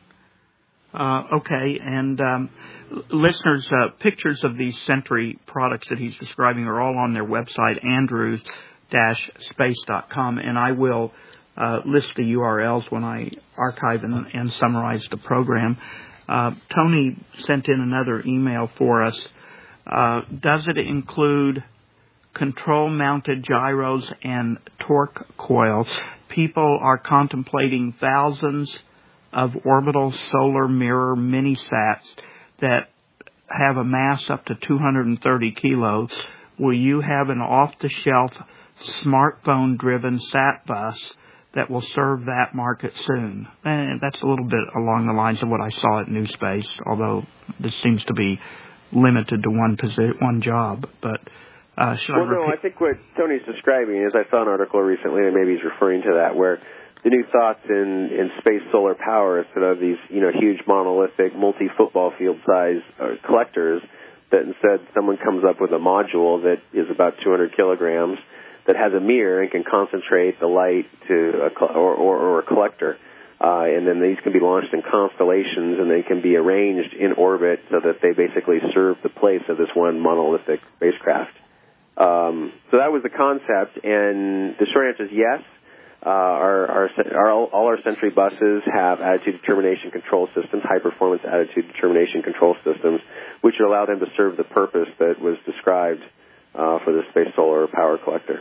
Uh, okay, and um, listeners, uh, pictures of these Sentry products that he's describing are all on their website, andrews dash space dot com, and I will uh, list the U R Ls when I archive and, and summarize the program. Uh, Tony sent in another email for us. Uh, does it include control-mounted gyros and torque coils? People are contemplating thousands of orbital solar mirror mini-sats that have a mass up to two hundred thirty kilos. Will you have an off-the-shelf smartphone-driven sat bus that will serve that market soon? And that's a little bit along the lines of what I saw at New Space, although this seems to be limited to one posi- one job. But uh, should well, I repeat? no, I think what Tony's describing is I saw an article recently, and maybe he's referring to that, where the new thoughts in, in space solar power, instead of these, you know, huge monolithic multi-football field size uh, collectors, that instead someone comes up with a module that is about two hundred kilograms that has a mirror and can concentrate the light to a, or, or, or a collector. Uh, and then these can be launched in constellations, and they can be arranged in orbit so that they basically serve the place of this one monolithic spacecraft. Um, so that was the concept, and the short answer is yes. Uh, our, our, our, all our Sentry buses have attitude determination control systems, high-performance attitude determination control systems, which allow them to serve the purpose that was described uh, for the space solar power collector.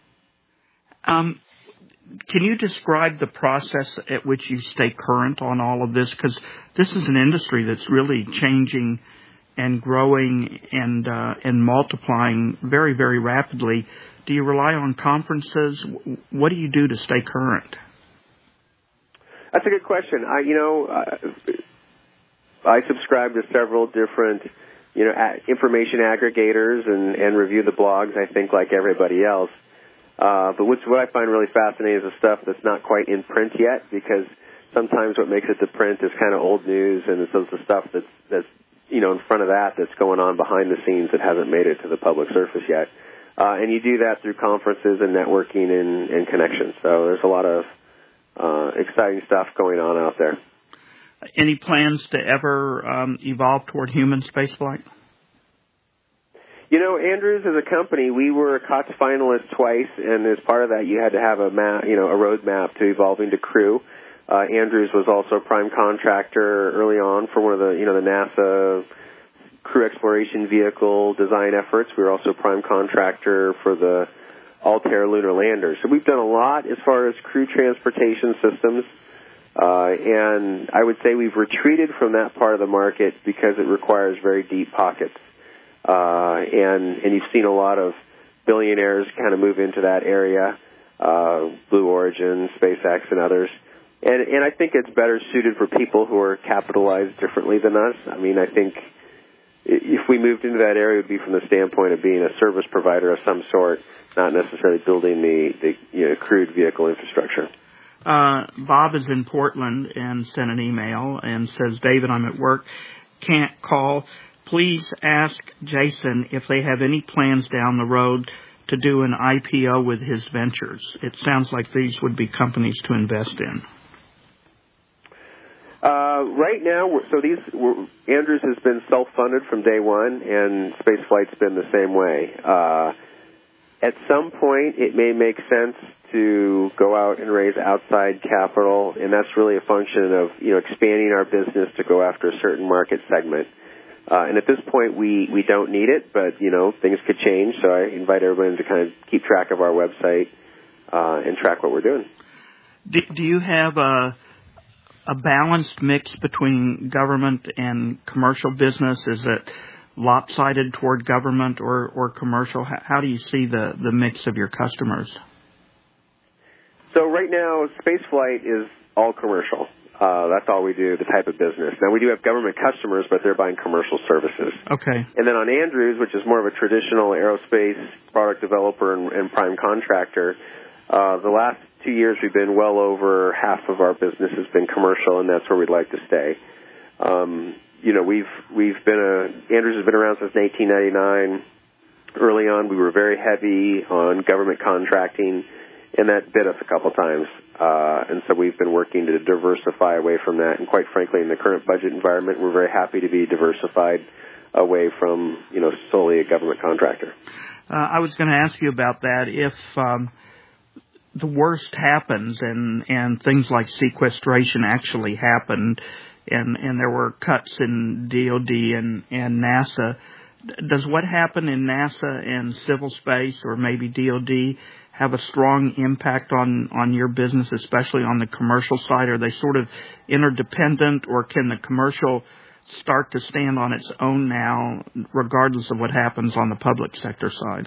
Um, can you describe the process at which you stay current on all of this? Because this is an industry that's really changing and growing and uh, and multiplying very, very rapidly. Do you rely on conferences? What do you do to stay current? That's a good question. I, you know, uh, I subscribe to several different, you know, a- information aggregators and, and review the blogs, I think, like everybody else. Uh, but what's, what I find really fascinating is the stuff that's not quite in print yet, because sometimes what makes it to print is kind of old news, and it's the stuff that's, that's, you know, in front of that that's going on behind the scenes that hasn't made it to the public surface yet. Uh, and you do that through conferences and networking and, and connections. So there's a lot of uh, exciting stuff going on out there. Any plans to ever um, evolve toward human spaceflight? You know, Andrews as a company, we were C O T S finalists twice, and as part of that, you had to have a map, you know, a roadmap to evolving to crew. Uh, Andrews was also a prime contractor early on for one of the, you know, the NASA crew exploration vehicle design efforts. We were also a prime contractor for the Altair lunar lander. So we've done a lot as far as crew transportation systems, uh, and I would say we've retreated from that part of the market because it requires very deep pockets. Uh, and, and you've seen a lot of billionaires kind of move into that area, uh, Blue Origin, SpaceX, and others. And, and I think it's better suited for people who are capitalized differently than us. I mean, I think if we moved into that area, it would be from the standpoint of being a service provider of some sort, not necessarily building the, the you know, crewed vehicle infrastructure. Uh, Bob is in Portland and sent an email and says, David, I'm at work, can't call. Please ask Jason if they have any plans down the road to do an I P O with his ventures. It sounds like these would be companies to invest in. Uh, right now, we're, so these we're, Andrews has been self-funded from day one, and spaceflight's been the same way. Uh, at some point, it may make sense to go out and raise outside capital, and that's really a function of, you know, expanding our business to go after a certain market segment. Uh, and at this point, we, we don't need it, but, you know, things could change, so I invite everyone to kind of keep track of our website uh, and track what we're doing. Do, do you have a, a balanced mix between government and commercial business? Is it lopsided toward government or, or commercial? How, how do you see the, the mix of your customers? So right now, spaceflight is all commercial. Uh, that's all we do, the type of business. Now, we do have government customers, but they're buying commercial services. Okay. And then on Andrews, which is more of a traditional aerospace product developer and, and prime contractor, uh, the last two years we've been well over half of our business has been commercial, and that's where we'd like to stay. Um, you know, we've we've been a Andrews has been around since nineteen ninety-nine. early on, we were very heavy on government contracting, and that bit us a couple times. Uh, and so we've been working to diversify away from that. And quite frankly, in the current budget environment, we're very happy to be diversified away from, you know, solely a government contractor. Uh, I was going to ask you about that. If um, the worst happens and, and things like sequestration actually happened and, and there were cuts in D O D and, and NASA, does what happened in NASA and civil space or maybe D O D have a strong impact on, on your business, especially on the commercial side? Are they sort of interdependent, or can the commercial start to stand on its own now, regardless of what happens on the public sector side?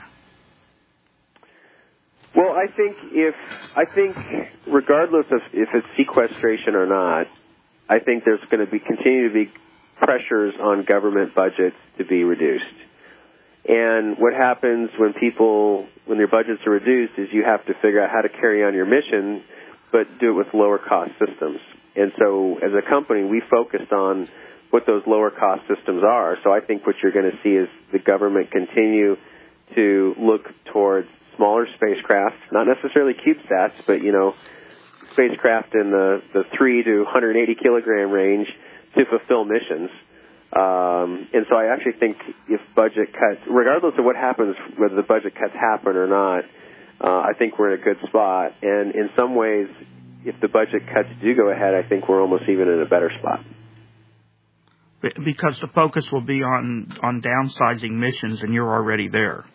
Well, I think if I think regardless of if it's sequestration or not, I think there's going to be continue to be pressures on government budgets to be reduced. And what happens when people, when their budgets are reduced, is you have to figure out how to carry on your mission, but do it with lower cost systems. And so as a company, we focused on what those lower cost systems are. So I think what you're going to see is the government continue to look towards smaller spacecraft, not necessarily CubeSats, but, you know, spacecraft in the, the three to one hundred eighty kilogram range to fulfill missions. Um, and so I actually think if budget cuts, regardless of what happens, whether the budget cuts happen or not, uh, I think we're in a good spot. And in some ways, if the budget cuts do go ahead, I think we're almost even in a better spot. Because the focus will be on, on downsizing missions, and you're already there.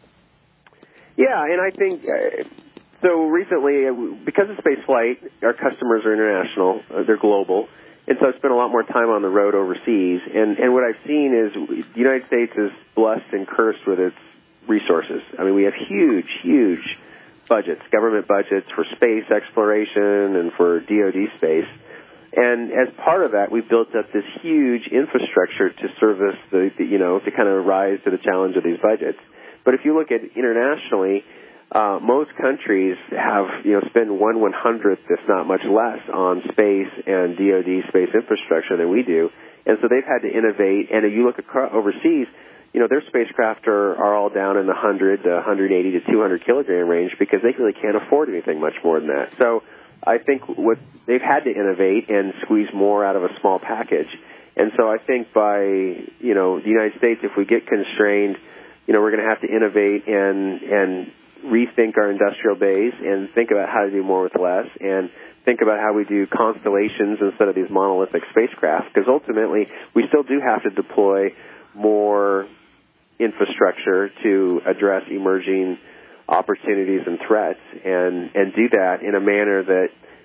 Yeah, and I think, uh, so recently, uh, because of space flight, our customers are international, uh, they're global, and so I spent a lot more time on the road overseas, and, and what I've seen is the United States is blessed and cursed with its resources. I mean, we have huge, huge budgets, government budgets for space exploration and for D O D space. And as part of that, we built up this huge infrastructure to service the, the, you know, to kind of rise to the challenge of these budgets. But if you look at internationally, uh, most countries have, you know, spend one one hundredth, if not much less, on space and D O D space infrastructure than we do. And so they've had to innovate. And if you look across overseas, you know, their spacecraft are, are all down in the one hundred to one hundred eighty to two hundred kilogram range because they really can't afford anything much more than that. So I think what they've had to innovate and squeeze more out of a small package. And so I think by, you know, the United States, if we get constrained, you know, we're going to have to innovate and, and rethink our industrial base and think about how to do more with less and think about how we do constellations instead of these monolithic spacecraft, because ultimately we still do have to deploy more infrastructure to address emerging opportunities and threats, and, and do that in a manner that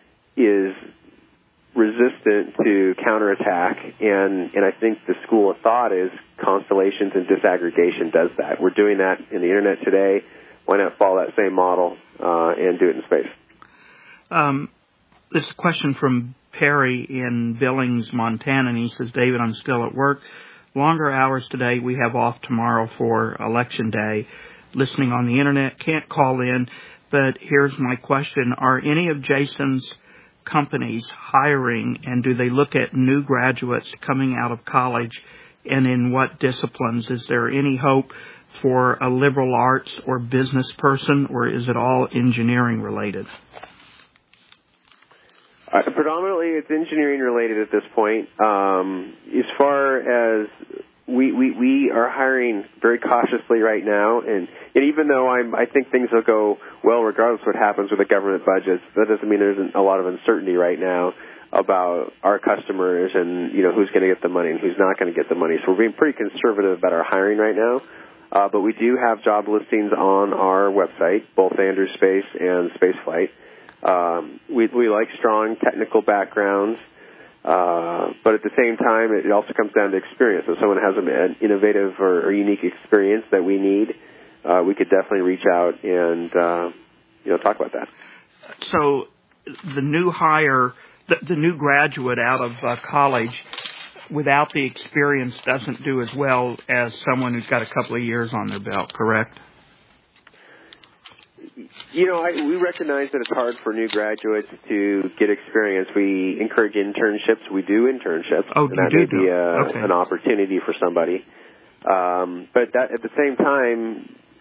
is resistant to counterattack. And, and I think the school of thought is constellations and disaggregation does that. We're doing that in the Internet today. Why not follow that same model uh, and do it in space? Um, this question from Perry in Billings, Montana, and he says, David, I'm still at work. Longer hours today. We have off tomorrow for Election Day. Listening on the Internet, can't call in, but here's my question. Are any of Jason's companies hiring, and do they look at new graduates coming out of college, and in what disciplines? Is there any hope for a liberal arts or business person, or is it all engineering related? Uh, predominantly, it's engineering related at this point. Um, as far as We, we, we are hiring very cautiously right now, and, and even though I'm, I think things will go well regardless of what happens with the government budgets, that doesn't mean there isn't a lot of uncertainty right now about our customers and, you know, who's going to get the money and who's not going to get the money. So we're being pretty conservative about our hiring right now, uh, but we do have job listings on our website, both Andrew Space and Spaceflight. Um, we, we like strong technical backgrounds. Uh, but at the same time, it also comes down to experience. If someone has an innovative or, or unique experience that we need, uh, we could definitely reach out and, uh, you know, talk about that. So the new hire, the, the new graduate out of uh, college without the experience doesn't do as well as someone who's got a couple of years on their belt, correct? You know, I, we recognize that it's hard for new graduates to get experience. We encourage internships. We do internships. Oh, and that you may do be a, okay. an opportunity for somebody. Um, but that, at the same time,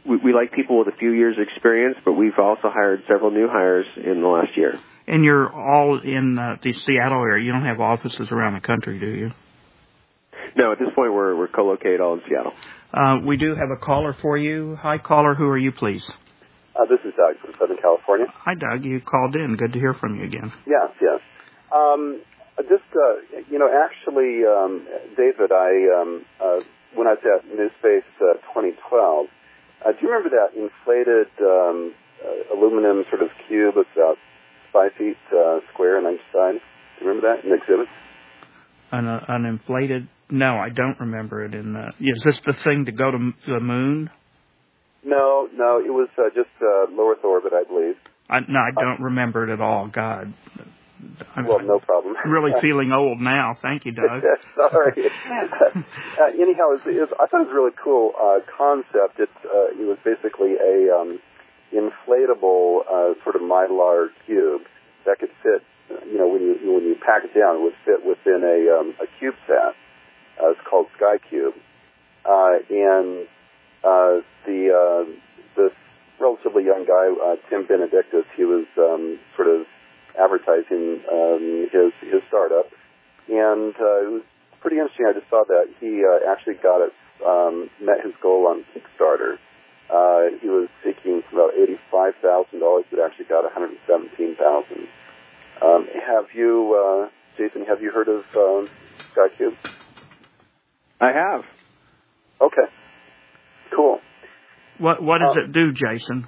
we, we like people with a few years' experience, but we've also hired several new hires in the last year. And you're all in uh, the Seattle area. You don't have offices around the country, do you? No, at this point we're we're co-located all in Seattle. Uh, we do have a caller for you. Hi, caller. Who are you, please? Uh, this is Doug from Southern California. Hi, Doug. You called in. Good to hear from you again. Yes, yes. Um, just, uh, you know, actually, um, David, I um, uh, when I was at New Space uh, twenty twelve, uh, do you remember that inflated um, uh, aluminum sort of cube? It's about five feet uh, square on each side. Do you remember that in the exhibit? An, uh, an inflated... No, I don't remember it in the... Is this the thing to go to the moon? No, no, it was uh, just uh, low Earth orbit, I believe. I, no, I don't uh, remember it at all. God. I'm, well, no problem. I'm really feeling old now. Thank you, Doug. Sorry. uh, anyhow, it was, it was, I thought it was a really cool uh, concept. It, uh, it was basically a um, inflatable uh, sort of mylar cube that could fit. You know, when you when you pack it down, it would fit within a um, a CubeSat. Uh, it's called SkyCube, uh, and uh, the uh, this relatively young guy, uh, Tim Benedictus, he was um, sort of advertising um, his his startup, and uh, it was pretty interesting. I just saw that he uh, actually got it, um, met his goal on Kickstarter. Uh, he was seeking about eighty-five thousand dollars, but actually got one hundred seventeen thousand dollars. Um, have you, uh, Jason? Have you heard of um, SkyCube? I have. Okay. Cool. What What does um, it do, Jason?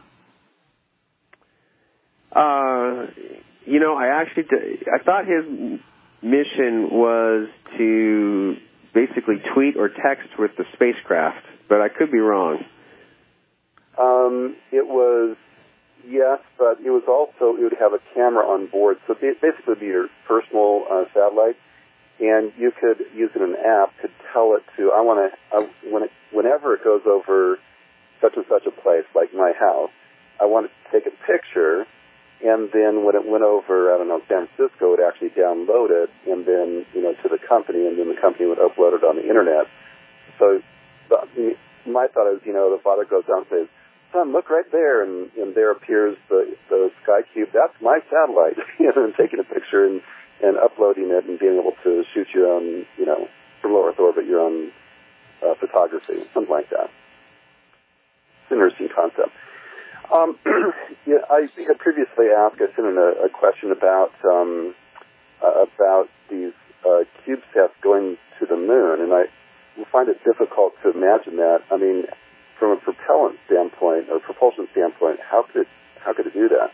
Uh, you know, I actually I thought his mission was to basically tweet or text with the spacecraft, but I could be wrong. Um, it was. Yes, but it was also, it would have a camera on board. So it basically it would be your personal uh, satellite, and you could use it in an app to tell it to, I want to, uh, when it, whenever it goes over such and such a place, like my house, I want to take a picture, and then when it went over, I don't know, San Francisco, it would actually download it, and then, you know, to the company, and then the company would upload it on the Internet. So the, my thought is, you know, the father goes down and says, son, look right there, and, and there appears the, the SkyCube. That's my satellite. You know, and taking a picture and, and uploading it and being able to shoot your own, you know, from low Earth orbit, your own uh, photography, something like that. It's an interesting concept. Um, yeah, I had previously asked, I sent in a, a question about um, uh, about these uh, CubeSats going to the moon, and I find it difficult to imagine that. I mean, from a propellant standpoint or propulsion standpoint, how could it, how could it do that?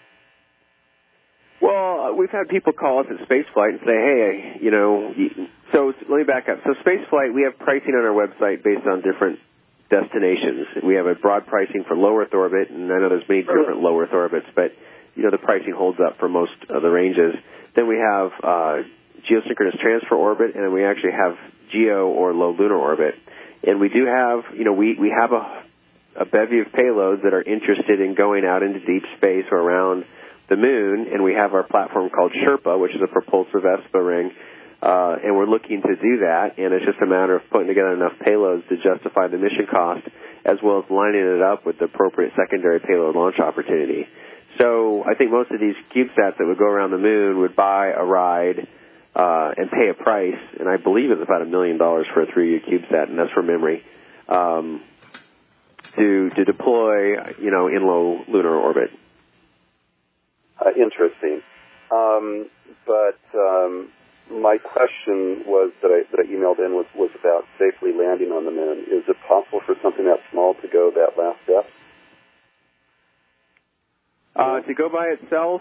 Well, we've had people call us at Spaceflight and say, hey, you know, so let me back up. So Spaceflight, we have pricing on our website based on different destinations. We have a broad pricing for low Earth orbit, and I know there's many different low Earth orbits, but, you know, the pricing holds up for most of the ranges. Then we have uh, geosynchronous transfer orbit, and then we actually have geo or low lunar orbit. And we do have, you know, we, we have a, a bevy of payloads that are interested in going out into deep space or around the moon, and we have our platform called Sherpa, which is a propulsive E S P A ring, uh, and we're looking to do that, and it's just a matter of putting together enough payloads to justify the mission cost, as well as lining it up with the appropriate secondary payload launch opportunity. So I think most of these CubeSats that would go around the moon would buy a ride Uh, and pay a price, and I believe it's about a million dollars for a three-year CubeSat, and that's from memory, um, to to deploy, you know, in low lunar orbit. Uh, interesting, um, but um, my question was that I that I emailed in was was about safely landing on the moon. Is it possible for something that small to go that last step? Uh, to go by itself,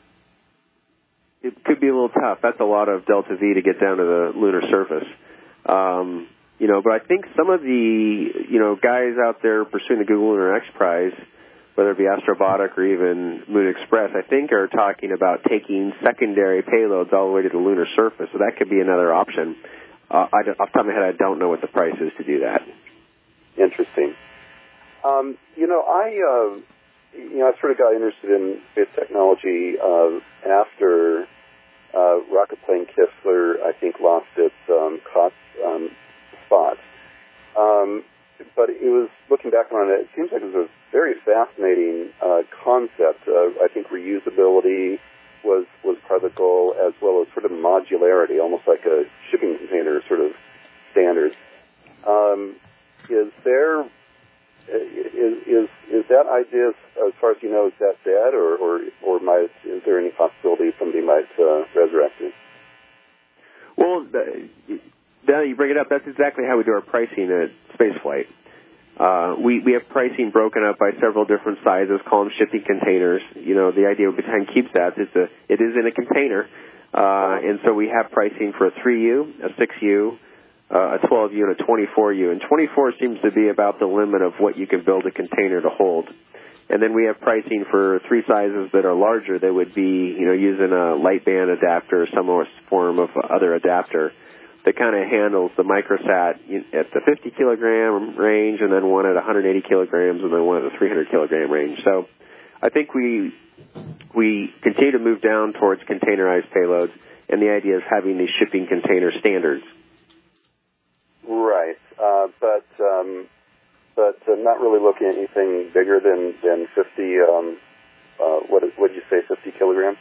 it could be a little tough. That's a lot of delta V to get down to the lunar surface. Um, you know, but I think some of the, you know, guys out there pursuing the Google Lunar X Prize, whether it be Astrobotic or even Moon Express, I think are talking about taking secondary payloads all the way to the lunar surface. So that could be another option. Uh, I, off the top of my head, I don't know what the price is to do that. Interesting. Um, you know, I... Uh, You know, I sort of got interested in space technology uh, after uh, rocket plane Kistler, I think, lost its um, COTS um, spot. Um, but it was, looking back on it, it seems like it was a very fascinating uh, concept. Uh, I think reusability was, was part of the goal, as well as sort of modularity, almost like a shipping container sort of standard. Um, is there, is, is, is that idea, as far as you know, is that dead, or, or, or might, is there any possibility somebody might uh, resurrect it? Well, the, now that you bring it up, that's exactly how we do our pricing at Spaceflight. Uh, we, we have pricing broken up by several different sizes, call them shipping containers. You know, the idea behind CubeSats is a, it is in a container, uh, and so we have pricing for a three U, a six U, uh, a twelve U, and a twenty-four U. And twenty-four seems to be about the limit of what you can build a container to hold. And then we have pricing for three sizes that are larger that would be, you know, using a light band adapter or some form of other adapter that kind of handles the microsat at the fifty kilogram range, and then one at one hundred eighty kilograms, and then one at the three hundred kilogram range. So I think we we continue to move down towards containerized payloads, and the idea is having these shipping container standards. Right, uh, but um, but uh, not really looking at anything bigger than than fifty. Um, uh, what what did you say? Fifty kilograms?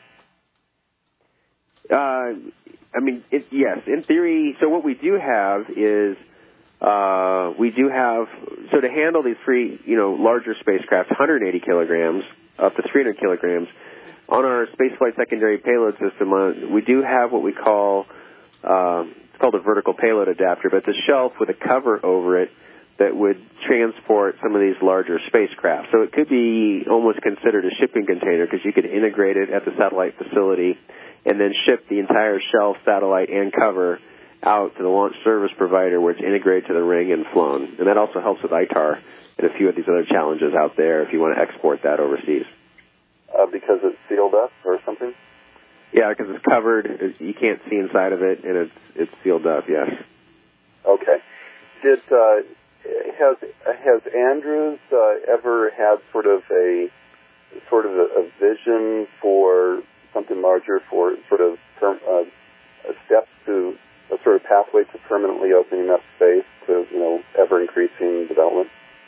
Uh, I mean, it, yes, in theory. So what we do have is uh, we do have so to handle these three, you know, larger spacecraft, one hundred eighty kilograms up to three hundred kilograms. On our spaceflight secondary payload system, uh, we do have what we call uh, it's called a vertical payload adapter, but it's a shelf with a cover over it that would transport some of these larger spacecraft. So it could be almost considered a shipping container because you could integrate it at the satellite facility and then ship the entire shelf, satellite, and cover out to the launch service provider where it's integrated to the ring and flown. And that also helps with I T A R and a few of these other challenges out there if you want to export that overseas. Uh, because it's sealed up or something? Yeah, because it's covered. You can't see inside of it, and it's it's sealed up, yes. Okay. Did uh, has has Andrews uh, ever had sort of a sort of a, a vision for something larger, for sort of term, uh, steps to a sort of pathway to permanently opening up space to, you know, ever increasing development?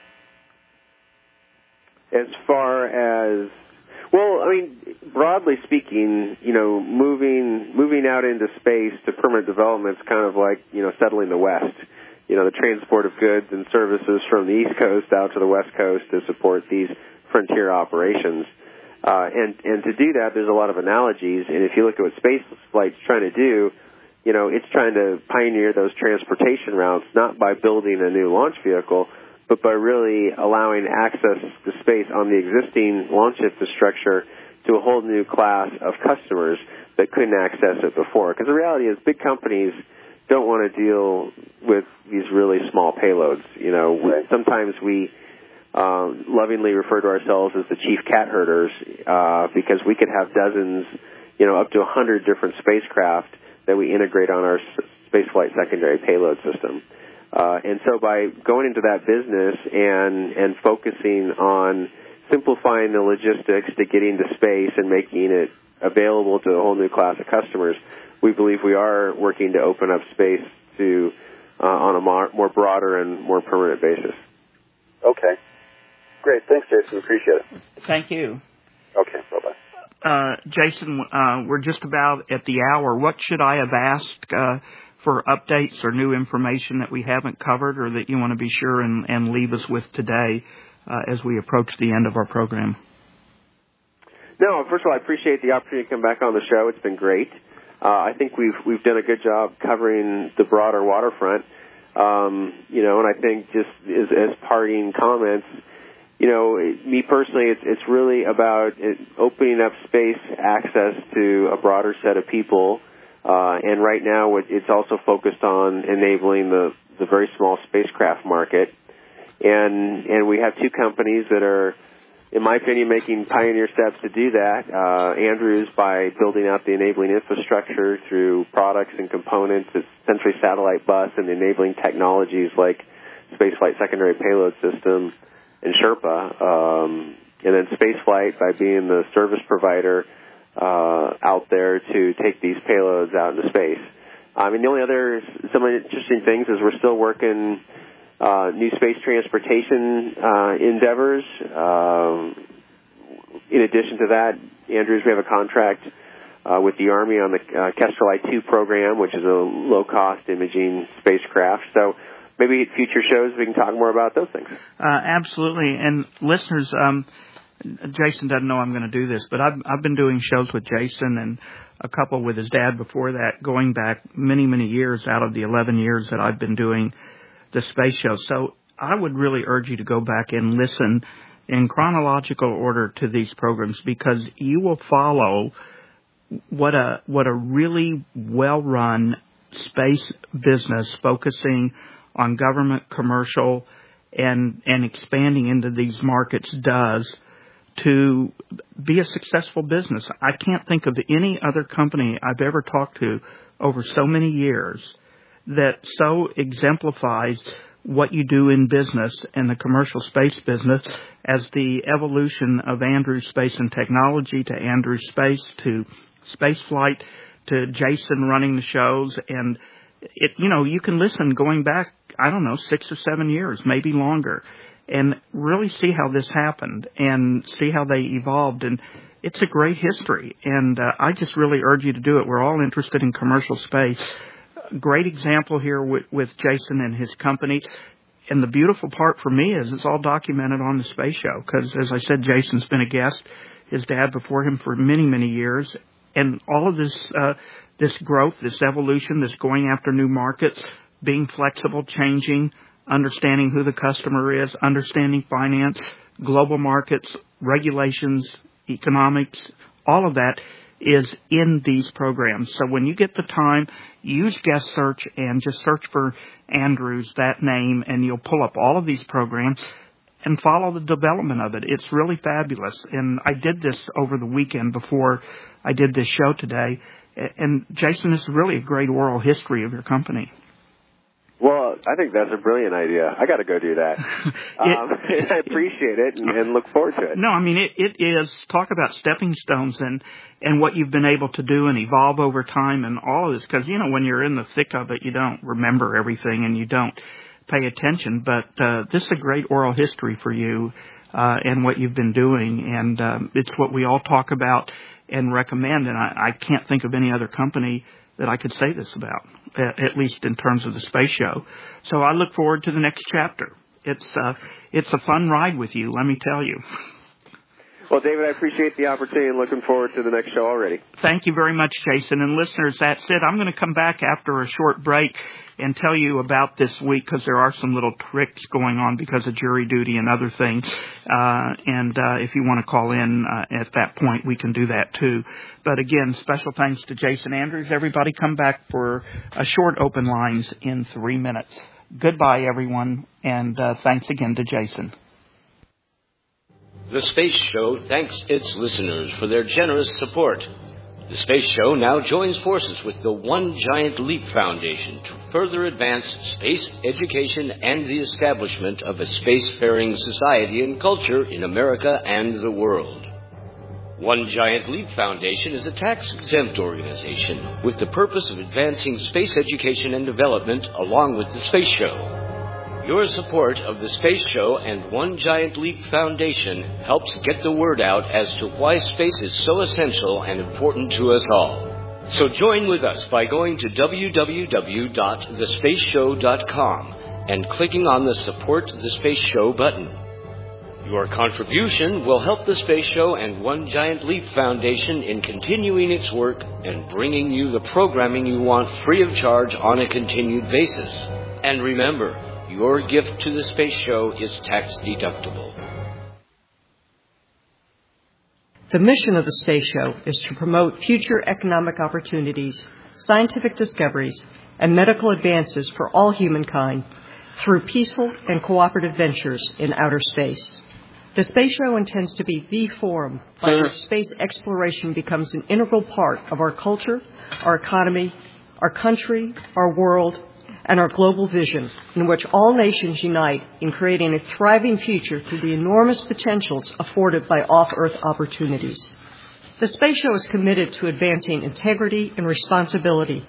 As far as Well, I mean, broadly speaking, you know, moving moving out into space to permanent development is kind of like, you know, settling the West. You know, the transport of goods and services from the East Coast out to the West Coast to support these frontier operations. Uh, and, and to do that, there's a lot of analogies. And if you look at what spaceflight's trying to do, you know, it's trying to pioneer those transportation routes, not by building a new launch vehicle, but by really allowing access to space on the existing launch infrastructure to a whole new class of customers that couldn't access it before. Because the reality is big companies don't want to deal with these really small payloads. You know, right. Sometimes we um, lovingly refer to ourselves as the chief cat herders uh, because we could have dozens, you know, up to a hundred different spacecraft that we integrate on our spaceflight secondary payload system. Uh, and so by going into that business and, and focusing on simplifying the logistics to getting to space and making it available to a whole new class of customers, we believe we are working to open up space to uh, on a more, more broader and more permanent basis. Okay. Great. Thanks, Jason. Appreciate it. Thank you. Okay. Bye-bye. Uh, Jason, uh, we're just about at the hour. What should I have asked uh, for updates or new information that we haven't covered or that you want to be sure and, and leave us with today uh, as we approach the end of our program? No, first of all, I appreciate the opportunity to come back on the show. It's been great. Uh, I think we've we've done a good job covering the broader waterfront. Um, you know, and I think just as, as parting comments, you know, me personally, it's it's really about it, opening up space access to a broader set of people. Uh, and right now, it's also focused on enabling the, the very small spacecraft market. And and we have two companies that are, in my opinion, making pioneer steps to do that. Uh, Andrews by building out the enabling infrastructure through products and components, its Century Satellite Bus, and enabling technologies like Spaceflight Secondary Payload System and Sherpa. Um, and then Spaceflight by being the service provider Uh, out there to take these payloads out into space. I mean, the only other, some interesting things is we're still working uh, new space transportation uh, endeavors. Um, in addition to that, Andrews, we have a contract uh, with the Army on the uh, Kestrel I two program, which is a low-cost imaging spacecraft. So maybe at future shows we can talk more about those things. Uh, absolutely. And listeners, um, Jason doesn't know I'm going to do this, but I've, I've been doing shows with Jason and a couple with his dad before that, going back many, many years out of the eleven years that I've been doing the space show. So I would really urge you to go back and listen in chronological order to these programs, because you will follow what a what a really well-run space business focusing on government, commercial, and and expanding into these markets does to be a successful business. I can't think of any other company I've ever talked to over so many years that so exemplifies what you do in business and the commercial space business as the evolution of Andrews Space and Technology to Andrews Space to Spaceflight to Jason running the shows. And it, you know, you can listen going back, I don't know, six or seven years, maybe longer, and really see how this happened and see how they evolved. And it's a great history. And uh, I just really urge you to do it. We're all interested in commercial space. Great example here with, with Jason and his company. And the beautiful part for me is it's all documented on the space show, because, as I said, Jason's been a guest, his dad before him, for many, many years. And all of this uh, this growth, this evolution, this going after new markets, being flexible, changing, understanding who the customer is, understanding finance, global markets, regulations, economics, all of that is in these programs. So when you get the time, use guest search and just search for Andrews, that name, and you'll pull up all of these programs and follow the development of it. It's really fabulous. And I did this over the weekend before I did this show today. And Jason, this is really a great oral history of your company. Well, I think that's a brilliant idea. I got to go do that. it, um, I appreciate it and, and look forward to it. No, I mean, it, it is, talk about stepping stones and, and what you've been able to do and evolve over time and all of this. Because, you know, when you're in the thick of it, you don't remember everything and you don't pay attention. But uh, this is a great oral history for you uh, and what you've been doing. And um, it's what we all talk about and recommend. And I, I can't think of any other company that I could say this about, at least in terms of the space show. So I look forward to the next chapter. It's uh, it's a fun ride with you, let me tell you. Well, David, I appreciate the opportunity and looking forward to the next show already. Thank you very much, Jason. And listeners, that's it. I'm going to come back after a short break and tell you about this week, because there are some little tricks going on because of jury duty and other things. Uh, and uh, if you want to call in uh, at that point, we can do that too. But again, special thanks to Jason Andrews. Everybody come back for a short open lines in three minutes. Goodbye, everyone, and uh, thanks again to Jason. The Space Show thanks its listeners for their generous support. The Space Show now joins forces with the One Giant Leap Foundation to further advance space education and the establishment of a spacefaring society and culture in America and the world. One Giant Leap Foundation is a tax-exempt organization with the purpose of advancing space education and development along with the Space Show. Your support of the Space Show and One Giant Leap Foundation helps get the word out as to why space is so essential and important to us all. So join with us by going to w w w dot the space show dot com and clicking on the Support the Space Show button. Your contribution will help the Space Show and One Giant Leap Foundation in continuing its work and bringing you the programming you want free of charge on a continued basis. And remember, your gift to the Space Show is tax deductible. The mission of the Space Show is to promote future economic opportunities, scientific discoveries, and medical advances for all humankind through peaceful and cooperative ventures in outer space. The Space Show intends to be the forum by which space exploration becomes an integral part of our culture, our economy, our country, our world, and our global vision, in which all nations unite in creating a thriving future through the enormous potentials afforded by off-Earth opportunities. The Space Show is committed to advancing integrity and responsibility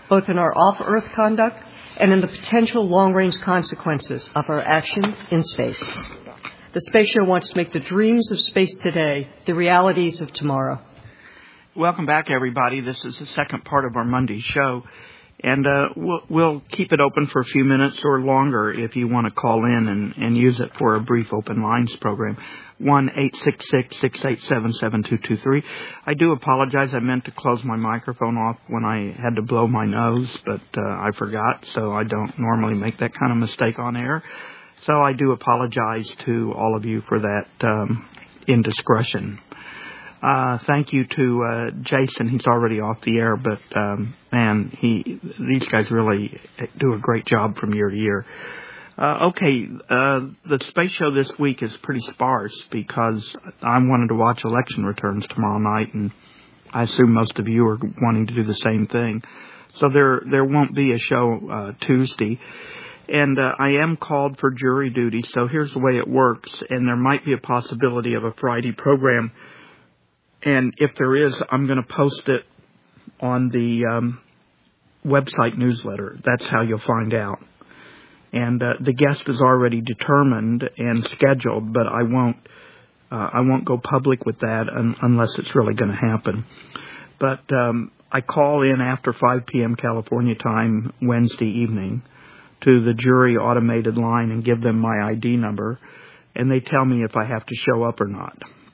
both in our off-Earth conduct and in the potential long-range consequences of our actions in space. The Space Show wants to make the dreams of space today the realities of tomorrow. Welcome back, everybody. This is the second part of our Monday show. And uh, we'll, we'll keep it open for a few minutes or longer if you want to call in and, and use it for a brief open lines program. one eight six six, six eight seven, seven two two three. I do apologize. I meant to close my microphone off when I had to blow my nose, but uh, I forgot, so I don't normally make that kind of mistake on air. So I do apologize to all of you for that um, indiscretion. Uh, thank you to uh, Jason. He's already off the air, but um, man, he these guys really do a great job from year to year. Uh, okay, uh, the space show this week is pretty sparse because I wanted to watch election returns tomorrow night, and I assume most of you are wanting to do the same thing. So there there won't be a show uh, Tuesday. And uh, I am called for jury duty, so here's the way it works, and there might be a possibility of a Friday program. And if there is, I'm going to post it on the um, website newsletter. That's how you'll find out. And uh, the guest is already determined and scheduled, but I won't uh, I won't go public with that un- unless it's really going to happen. But um, I call in after five p.m. California time Wednesday evening to the jury automated line and give them my I D number, and they tell me if I have to show up or not.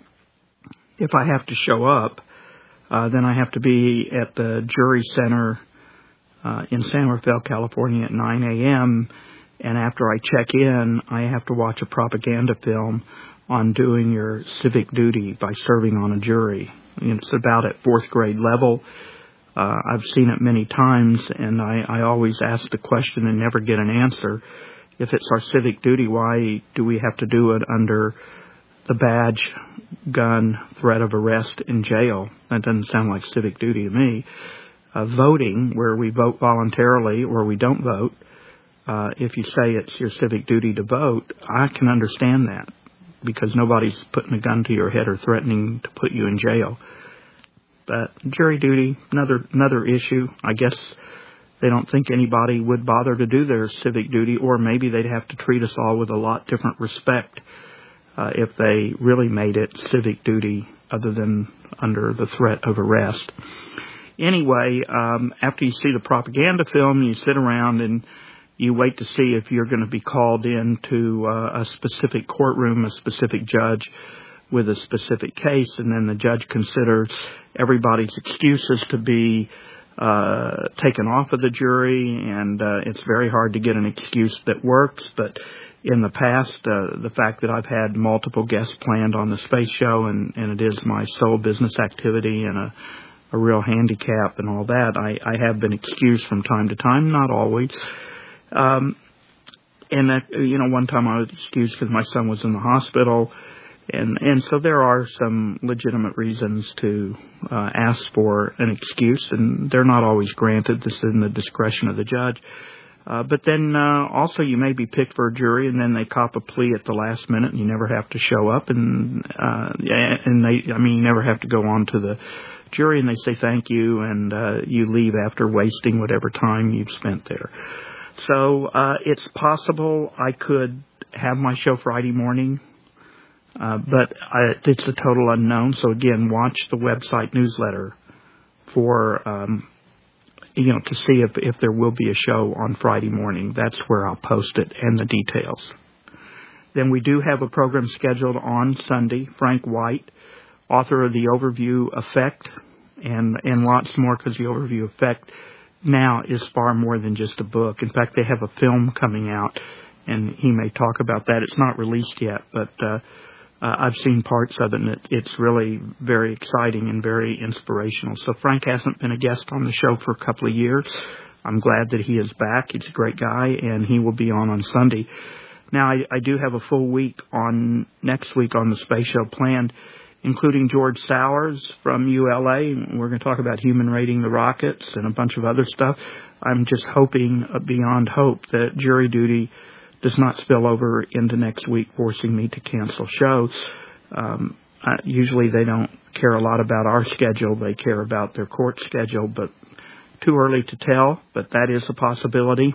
If I have to show up, uh, then I have to be at the jury center uh, in San Rafael, California at nine a.m., and after I check in, I have to watch a propaganda film on doing your civic duty by serving on a jury. It's about at fourth grade level. Uh, I've seen it many times, and I, I always ask the question and never get an answer. If it's our civic duty, why do we have to do it under the badge, gun, threat of arrest, and jail? That doesn't sound like civic duty to me. Uh, voting, where we vote voluntarily or we don't vote, uh, if you say it's your civic duty to vote, I can understand that because nobody's putting a gun to your head or threatening to put you in jail. But jury duty, another another issue. I guess they don't think anybody would bother to do their civic duty, or maybe they'd have to treat us all with a lot different respect uh, if they really made it civic duty other than under the threat of arrest. Anyway, um, after you see the propaganda film, you sit around and you wait to see if you're going to be called into uh, a specific courtroom, a specific judge with a specific case, and then the judge considers everybody's excuses to be uh, taken off of the jury, and uh, it's very hard to get an excuse that works. But in the past, uh, the fact that I've had multiple guests planned on the space show, and, and it is my sole business activity and a, a real handicap and all that, I, I have been excused from time to time, not always. Um, and, that, you know, one time I was excused because my son was in the hospital. And and so there are some legitimate reasons to uh, ask for an excuse, and they're not always granted. This is in the discretion of the judge. Uh, but then uh, also you may be picked for a jury, and then they cop a plea at the last minute, and you never have to show up. And uh, and they, I mean, you never have to go on to the jury, and they say thank you, and uh, you leave after wasting whatever time you've spent there. So uh, it's possible I could have my show Friday morning. Uh, but I, it's a total unknown. So again, watch the website newsletter for, um, you know, to see if, if there will be a show on Friday morning. That's where I'll post it and the details. Then we do have a program scheduled on Sunday. Frank White, author of The Overview Effect, and, and lots more, because The Overview Effect now is far more than just a book. In fact, they have a film coming out, and he may talk about that. It's not released yet, but uh, Uh, I've seen parts of it, and it, it's really very exciting and very inspirational. So Frank hasn't been a guest on the show for a couple of years. I'm glad that he is back. He's a great guy, and he will be on on Sunday. Now, I, I do have a full week on next week on the Space Show planned, including George Sowers from U L A. We're going to talk about human rating the rockets and a bunch of other stuff. I'm just hoping, uh, beyond hope, that jury duty does not spill over into next week, forcing me to cancel shows. Um, uh, usually they don't care a lot about our schedule. They care about their court schedule, but too early to tell, but that is a possibility.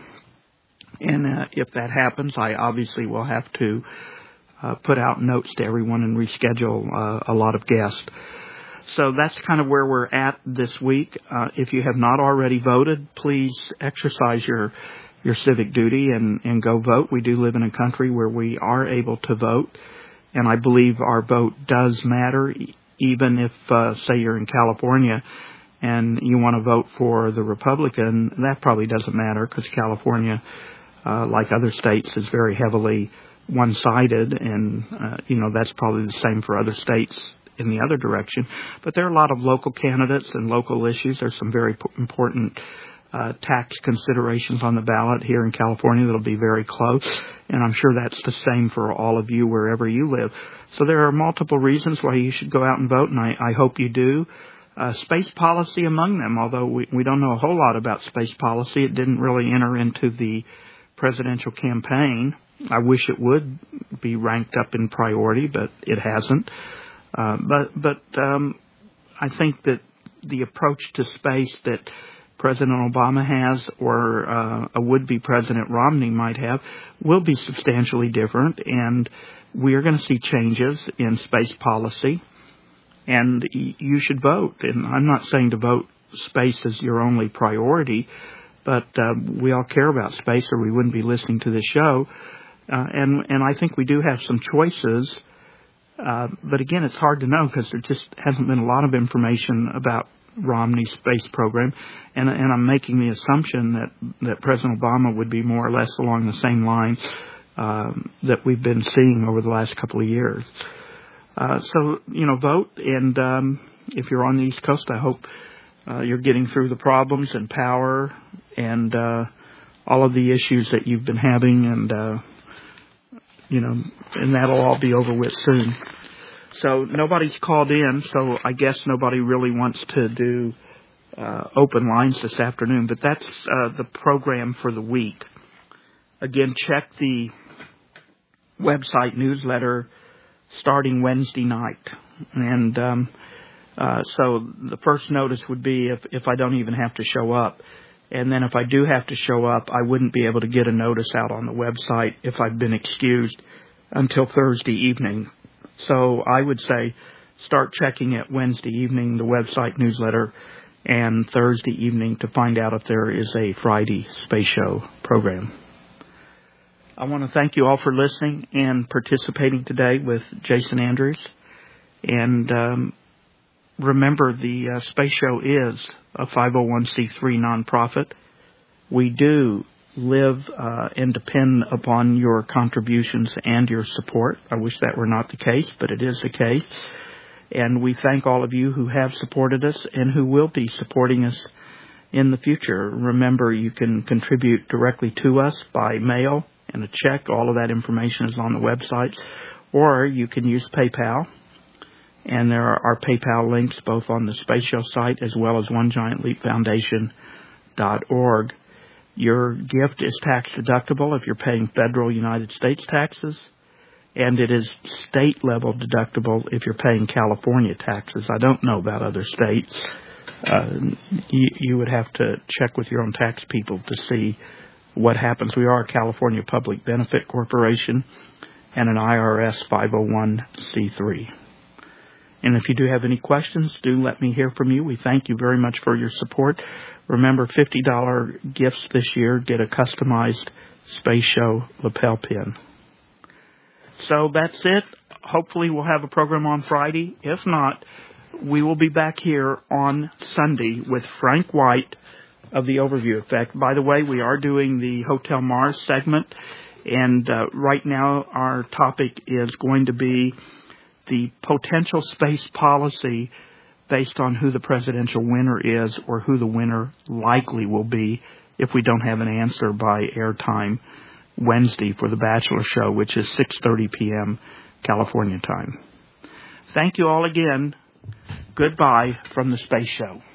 And uh, if that happens, I obviously will have to uh, put out notes to everyone and reschedule uh, a lot of guests. So that's kind of where we're at this week. Uh, if you have not already voted, please exercise your your civic duty and, and go vote. We do live in a country where we are able to vote, and I believe our vote does matter, even if, uh, say, you're in California and you want to vote for the Republican. That probably doesn't matter because California, uh, like other states, is very heavily one-sided, and, uh, you know, that's probably the same for other states in the other direction. But there are a lot of local candidates and local issues. There's some very p- important Uh, tax considerations on the ballot here in California that'll be very close, and I'm sure that's the same for all of you wherever you live. So there are multiple reasons why you should go out and vote, and I, I hope you do. Uh, space policy among them, although we, we don't know a whole lot about space policy. It didn't really enter into the presidential campaign. I wish it would be ranked up in priority, but it hasn't. Uh, but but um, I think that the approach to space that President Obama has, or uh, a would-be President Romney might have, will be substantially different, and we are going to see changes in space policy, and y- you should vote. And I'm not saying to vote space as your only priority, but uh, we all care about space, or we wouldn't be listening to this show, uh, and, and I think we do have some choices, uh, but again, it's hard to know because there just hasn't been a lot of information about Romney's space program, and, and I'm making the assumption that, that President Obama would be more or less along the same lines um, that we've been seeing over the last couple of years. Uh, so, you know, vote, and um, if you're on the East Coast, I hope uh, you're getting through the problems and power and uh, all of the issues that you've been having, and, uh, you know, and that'll all be over with soon. So nobody's called in, so I guess nobody really wants to do uh, open lines this afternoon. But that's uh, the program for the week. Again, check the website newsletter starting Wednesday night. And um, uh, so the first notice would be if, if I don't even have to show up. And then if I do have to show up, I wouldn't be able to get a notice out on the website if I've been excused until Thursday evening. So I would say start checking it Wednesday evening, the website newsletter, and Thursday evening to find out if there is a Friday Space Show program. I want to thank you all for listening and participating today with Jason Andrews. And um, remember, the uh, Space Show is a five oh one c three nonprofit. We do live uh, and depend upon your contributions and your support. I wish that were not the case, but it is the case. And we thank all of you who have supported us and who will be supporting us in the future. Remember, you can contribute directly to us by mail and a check. All of that information is on the website. Or you can use PayPal. And there are PayPal links both on the Space Show site as well as one giant leap foundation dot org. Your gift is tax deductible if you're paying federal United States taxes, and it is state level deductible if you're paying California taxes. I don't know about other states. Uh, you, you would have to check with your own tax people to see what happens. We are a California Public Benefit Corporation and an I R S five oh one c three. And if you do have any questions, do let me hear from you. We thank you very much for your support. Remember, fifty dollars gifts this year get a customized Space Show lapel pin. So that's it. Hopefully we'll have a program on Friday. If not, we will be back here on Sunday with Frank White of the Overview Effect. By the way, we are doing the Hotel Mars segment, and uh, right now our topic is going to be the potential space policy based on who the presidential winner is or who the winner likely will be if we don't have an answer by airtime Wednesday for The Bachelor Show, which is six thirty p.m. California time. Thank you all again. Goodbye from the Space Show.